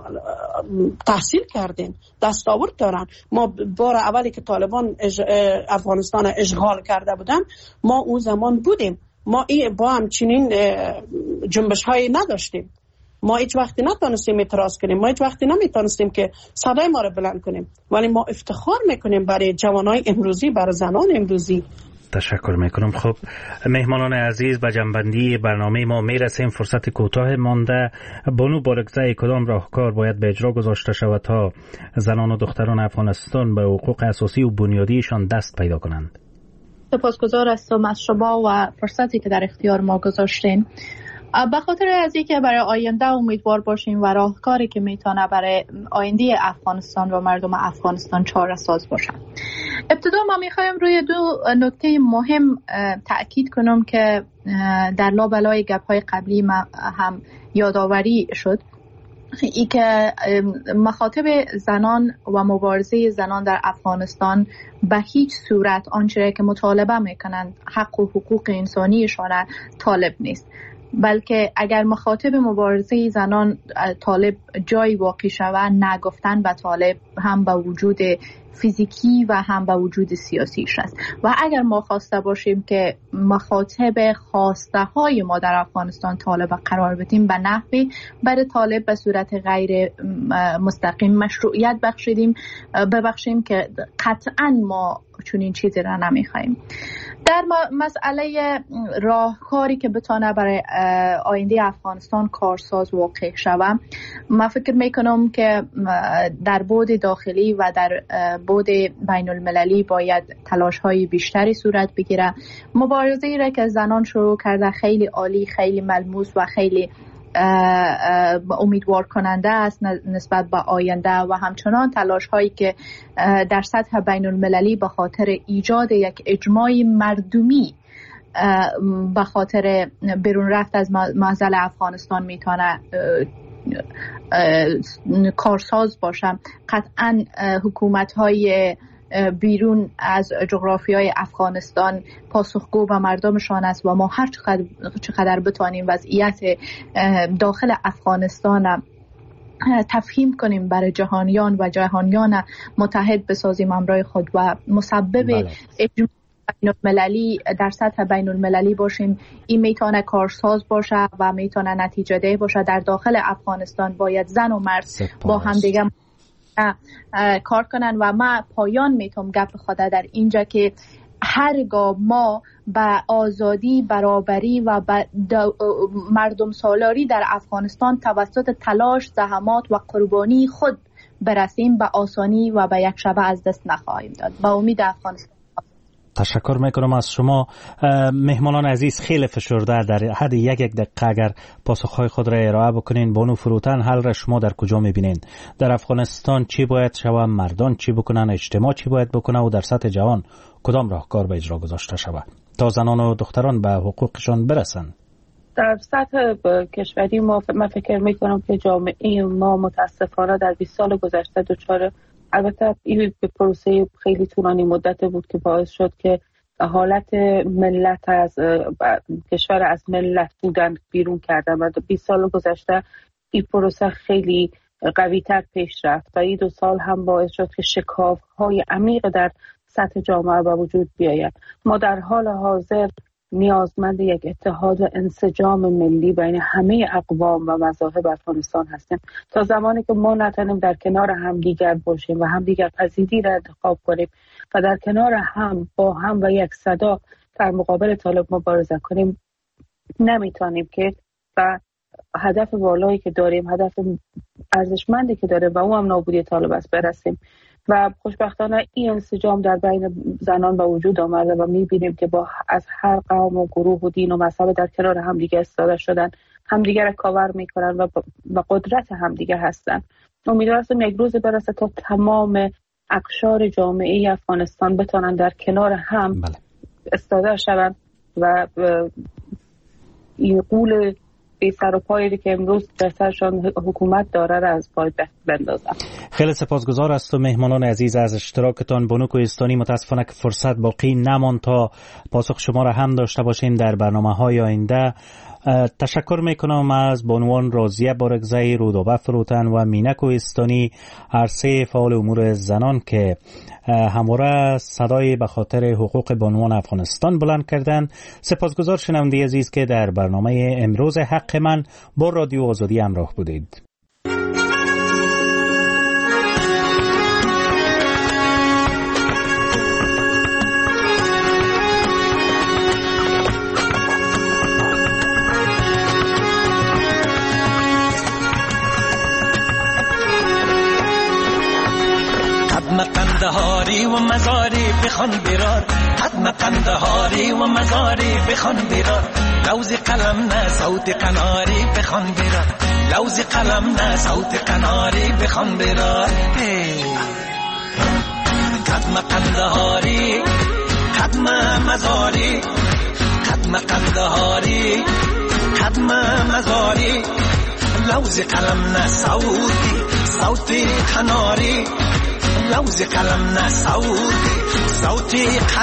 تحصیل کردن، دستاورد دارن. ما بار اولی که طالبان افغانستان اشغال کرده بودن، ما اون زمان بودیم، ما با همچنین جنبش هایی نداشتیم، ما هیچ وقتی نتونستیم اعتراض کنیم، ما هیچ وقتی نمیتونستیم که صدای ما رو بلند کنیم، ولی ما افتخار میکنیم برای جوانای امروزی، برای زنان امروزی. تشکر میکنم. خب مهمانان عزیز، به جنبندی برنامه ما میرسیم. فرصت کوتاه مانده. بانو بارگزای، کدام راهکار باید به اجرا گذاشته شود تا زنان و دختران افغانستان به حقوق اساسی و بنیادیشان دست پیدا کنند؟ سپاسگزار هستم از شما و فرصتی که در اختیار ما گذاشتین. به خاطر از اینکه برای آینده امیدوار باشیم و راهکاری که میتونه برای آینده افغانستان و مردم افغانستان چاره ساز باشه. ابتدا ما میخوایم روی 2 نکته مهم تأکید کنم که در لابلای گپ‌های قبلی هم یادآوری شد. ای که مخاطب زنان و مبارزه زنان در افغانستان به هیچ صورت آنچه که مطالبه میکنند حق و حقوق انسانیشان طالب نیست، بلکه اگر مخاطب مبارزه زنان طالب جای واقع شود، نگفتن به طالب هم به وجود فیزیکی و هم به وجود سیاسیش است. و اگر ما خواسته باشیم که مخاطب خواسته های ما در افغانستان طالب قرار بدیم، به نحوی برای طالب به صورت غیر مستقیم مشروعیت ببخشیم که قطعا ما چون این چیزی را نمیخوایم. در مسئله راهکاری که بتونه برای آینده افغانستان کارساز واقع شود، من فکر میکنم که در بعد داخلی و در بعد بین المللی باید تلاش های بیشتری صورت بگیره. مبارزه‌ای را که زنان شروع کرده خیلی عالی، خیلی ملموس و خیلی امیدوار کننده است نسبت به آینده و همچنان تلاش هایی که در سطح بین المللی به خاطر ایجاد یک اجماع مردمی به خاطر بیرون رفت از معضل افغانستان میتونه کارساز باشم. قطعا حکومت های بیرون از جغرافیای افغانستان پاسخگو و مردمشان است و ما هر چقدر بتوانیم وضعیت داخل افغانستان تفهیم کنیم برای جهانیان و جهانیان متحد بسازیم امرای خود و مسبب اجماع بین المللی در سطح بین المللی باشیم. این میتونه کارساز باشه و میتونه نتیجه ده باشه. در داخل افغانستان باید زن و مرد با هم دیگه کار کنن و ما پایان میتونم گپ خود در اینجا که هرگاه ما به آزادی، برابری و مردم سالاری در افغانستان توسط تلاش، زحمات و قربانی خود برسیم به آسانی و به یک شبه از دست نخواهیم داد. با امید افغانستان. تشکر میکنم از شما مهمانان عزیز. خیلی فشرده در حد یک دقیقه اگر پاسخهای خود را ارائه بکنین. بانو فروتن، حل را شما در کجا میبینین؟ در افغانستان چی باید شود؟ مردان چی بکنن؟ اجتماع چی باید بکنه؟ و در سطح جهان کدام راهکار به اجرا گذاشته شود تا زنان و دختران به حقوقشان برسن؟ در سطح کشوری من فکر میکنم که جامعه ما متاسفانه در 20 سال گذشته دچار، البته این پروسه خیلی طولانی مدت بود که باعث شد که حالت ملت از کشور از ملت بودن بیرون کردن و 20 سال گذشته این پروسه خیلی قوی تر پیش رفت و این 2 سال هم باعث شد که شکاف‌های عمیق در سطح جامعه به وجود بیاید. ما در حال حاضر نیازمند یک اتحاد و انسجام ملی بین همه اقوام و مذاهب افغانستان هستیم. تا زمانی که ما نتونیم در کنار همدیگر باشیم و همدیگر پذیری را انتخاب کنیم و در کنار هم با هم و یک صدا در مقابل طالب مبارزه کنیم، نمیتونیم که و هدف والایی که داریم، هدف ارزشمندی که داریم و اون هم نابودی طالب است برسیم. و خوشبختانه این انسجام در بین زنان به وجود آمده و می‌بینیم که از هر قوم و گروه و دین و مذهب در کنار همدیگه ایستاده شدن، همدیگه را کاور میکنن و قدرت همدیگه هستن. امیدوارم یک روز برسه تا تمام اقشار جامعه افغانستان بتونن در کنار هم ایستاده شوند و این قول بی سر و پایی که امروز در سرشان حکومت داره را از پای بندازم. خیلی سپاسگزار است و مهمانان عزیز از اشتراکتان. بانو کوهستانی، متاسفانه که فرصت باقی نماند تا پاسخ شما را هم داشته باشیم در برنامه‌های آینده. تشکر میکنم از بانوان راضیه بارگزئی، رودابه فروتن و مینه کوهستانی، هر سه فعال امور زنان که همواره صدای به خاطر حقوق بانوان افغانستان بلند کردند. سپاسگزار شنونده عزیز که در برنامه امروز حق من با رادیو آزادی همراه بودید. قندهاری و مزاری بخوان برار، حتما قندهاری و مزاری بخوان برار، لوز قلم نه صوت قناری بخوان برار، لوز قلم نه صوت قناری بخوان برار. حتما قندهاری، حتما مزاری، حتما قندهاری، حتما مزاری، لوز قلم نه صوت قناری، لوز قلم نه صوت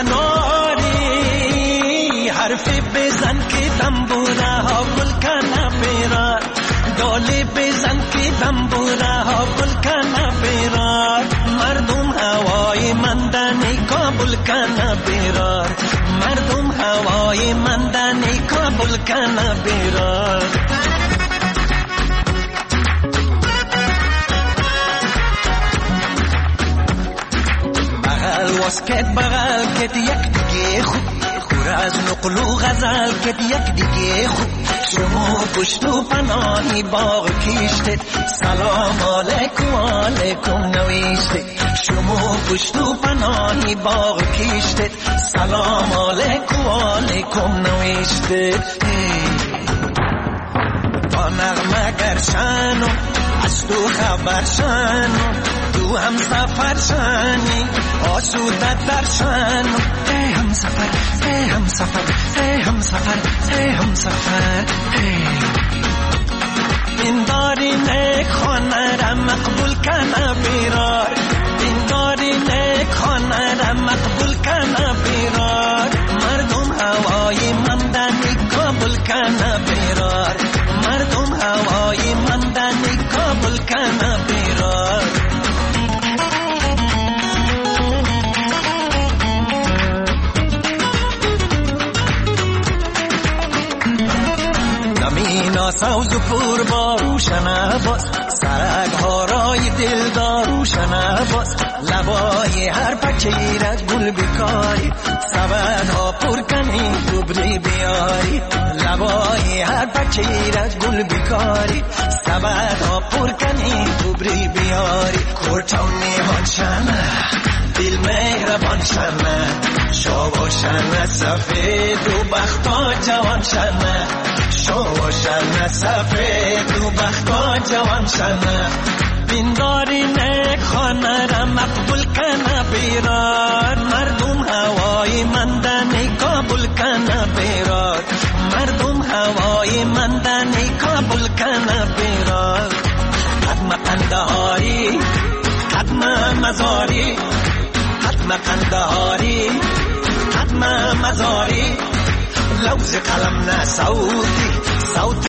قناری، حرفی بزن که دنبوره ها گل کنه بیرار، دالی بزن که دنبوره ها گل کنه بیرار، مردم هوای مندنی کابل کنه بیرار، مردم هوای مندنی کابل کنه بیرار. واسکت بغل کت یک دیگه خوب، خور از نقل و غزل کت یک دیگه خوب، شما پشت و پناهی باغ کشته، سلام علیکم علیکم نوشته، شما پشت و پناهی باغ کشته، سلام علیکم علیکم نوشته. با نغمه گرشن و از تو خبر شن، تو هم سفر شنی آسوده در شن، ای هم سفر، ای هم سفر، ای هم سفر، ای هم سفر. این داری نیک خانه را مقبول کنه بیرار، این داری نیک خانه کنه بیرار مردم هوای مندنی کابل کنه بیرار مردم هوای مندنی کابل کنه بیرار زمین سوز و پور با روشن باز سرک ها رای دلدار روشن باز لبای هر پکیرت گل بیکاری سبد ها پر کنی دوبری بیاری لبای هر پکیرت گل بیکاری سبد ها پر کنی دوبری بیاری کورتون نیهان شنه دل مهربان شنه شو شنه سفید و بختا جوان شنه شو شنه سفید و بختا جوان شنه بینداری نک خانه را مقبول کنه بیرار مردم هوای مندنی کابل کنه بیرار مردم هوای مندنی کابل کنه بیرار حتم قندهاری حتم مزاری حتم قندهاری حتم مزاری لوز قلم نه صوتی صوت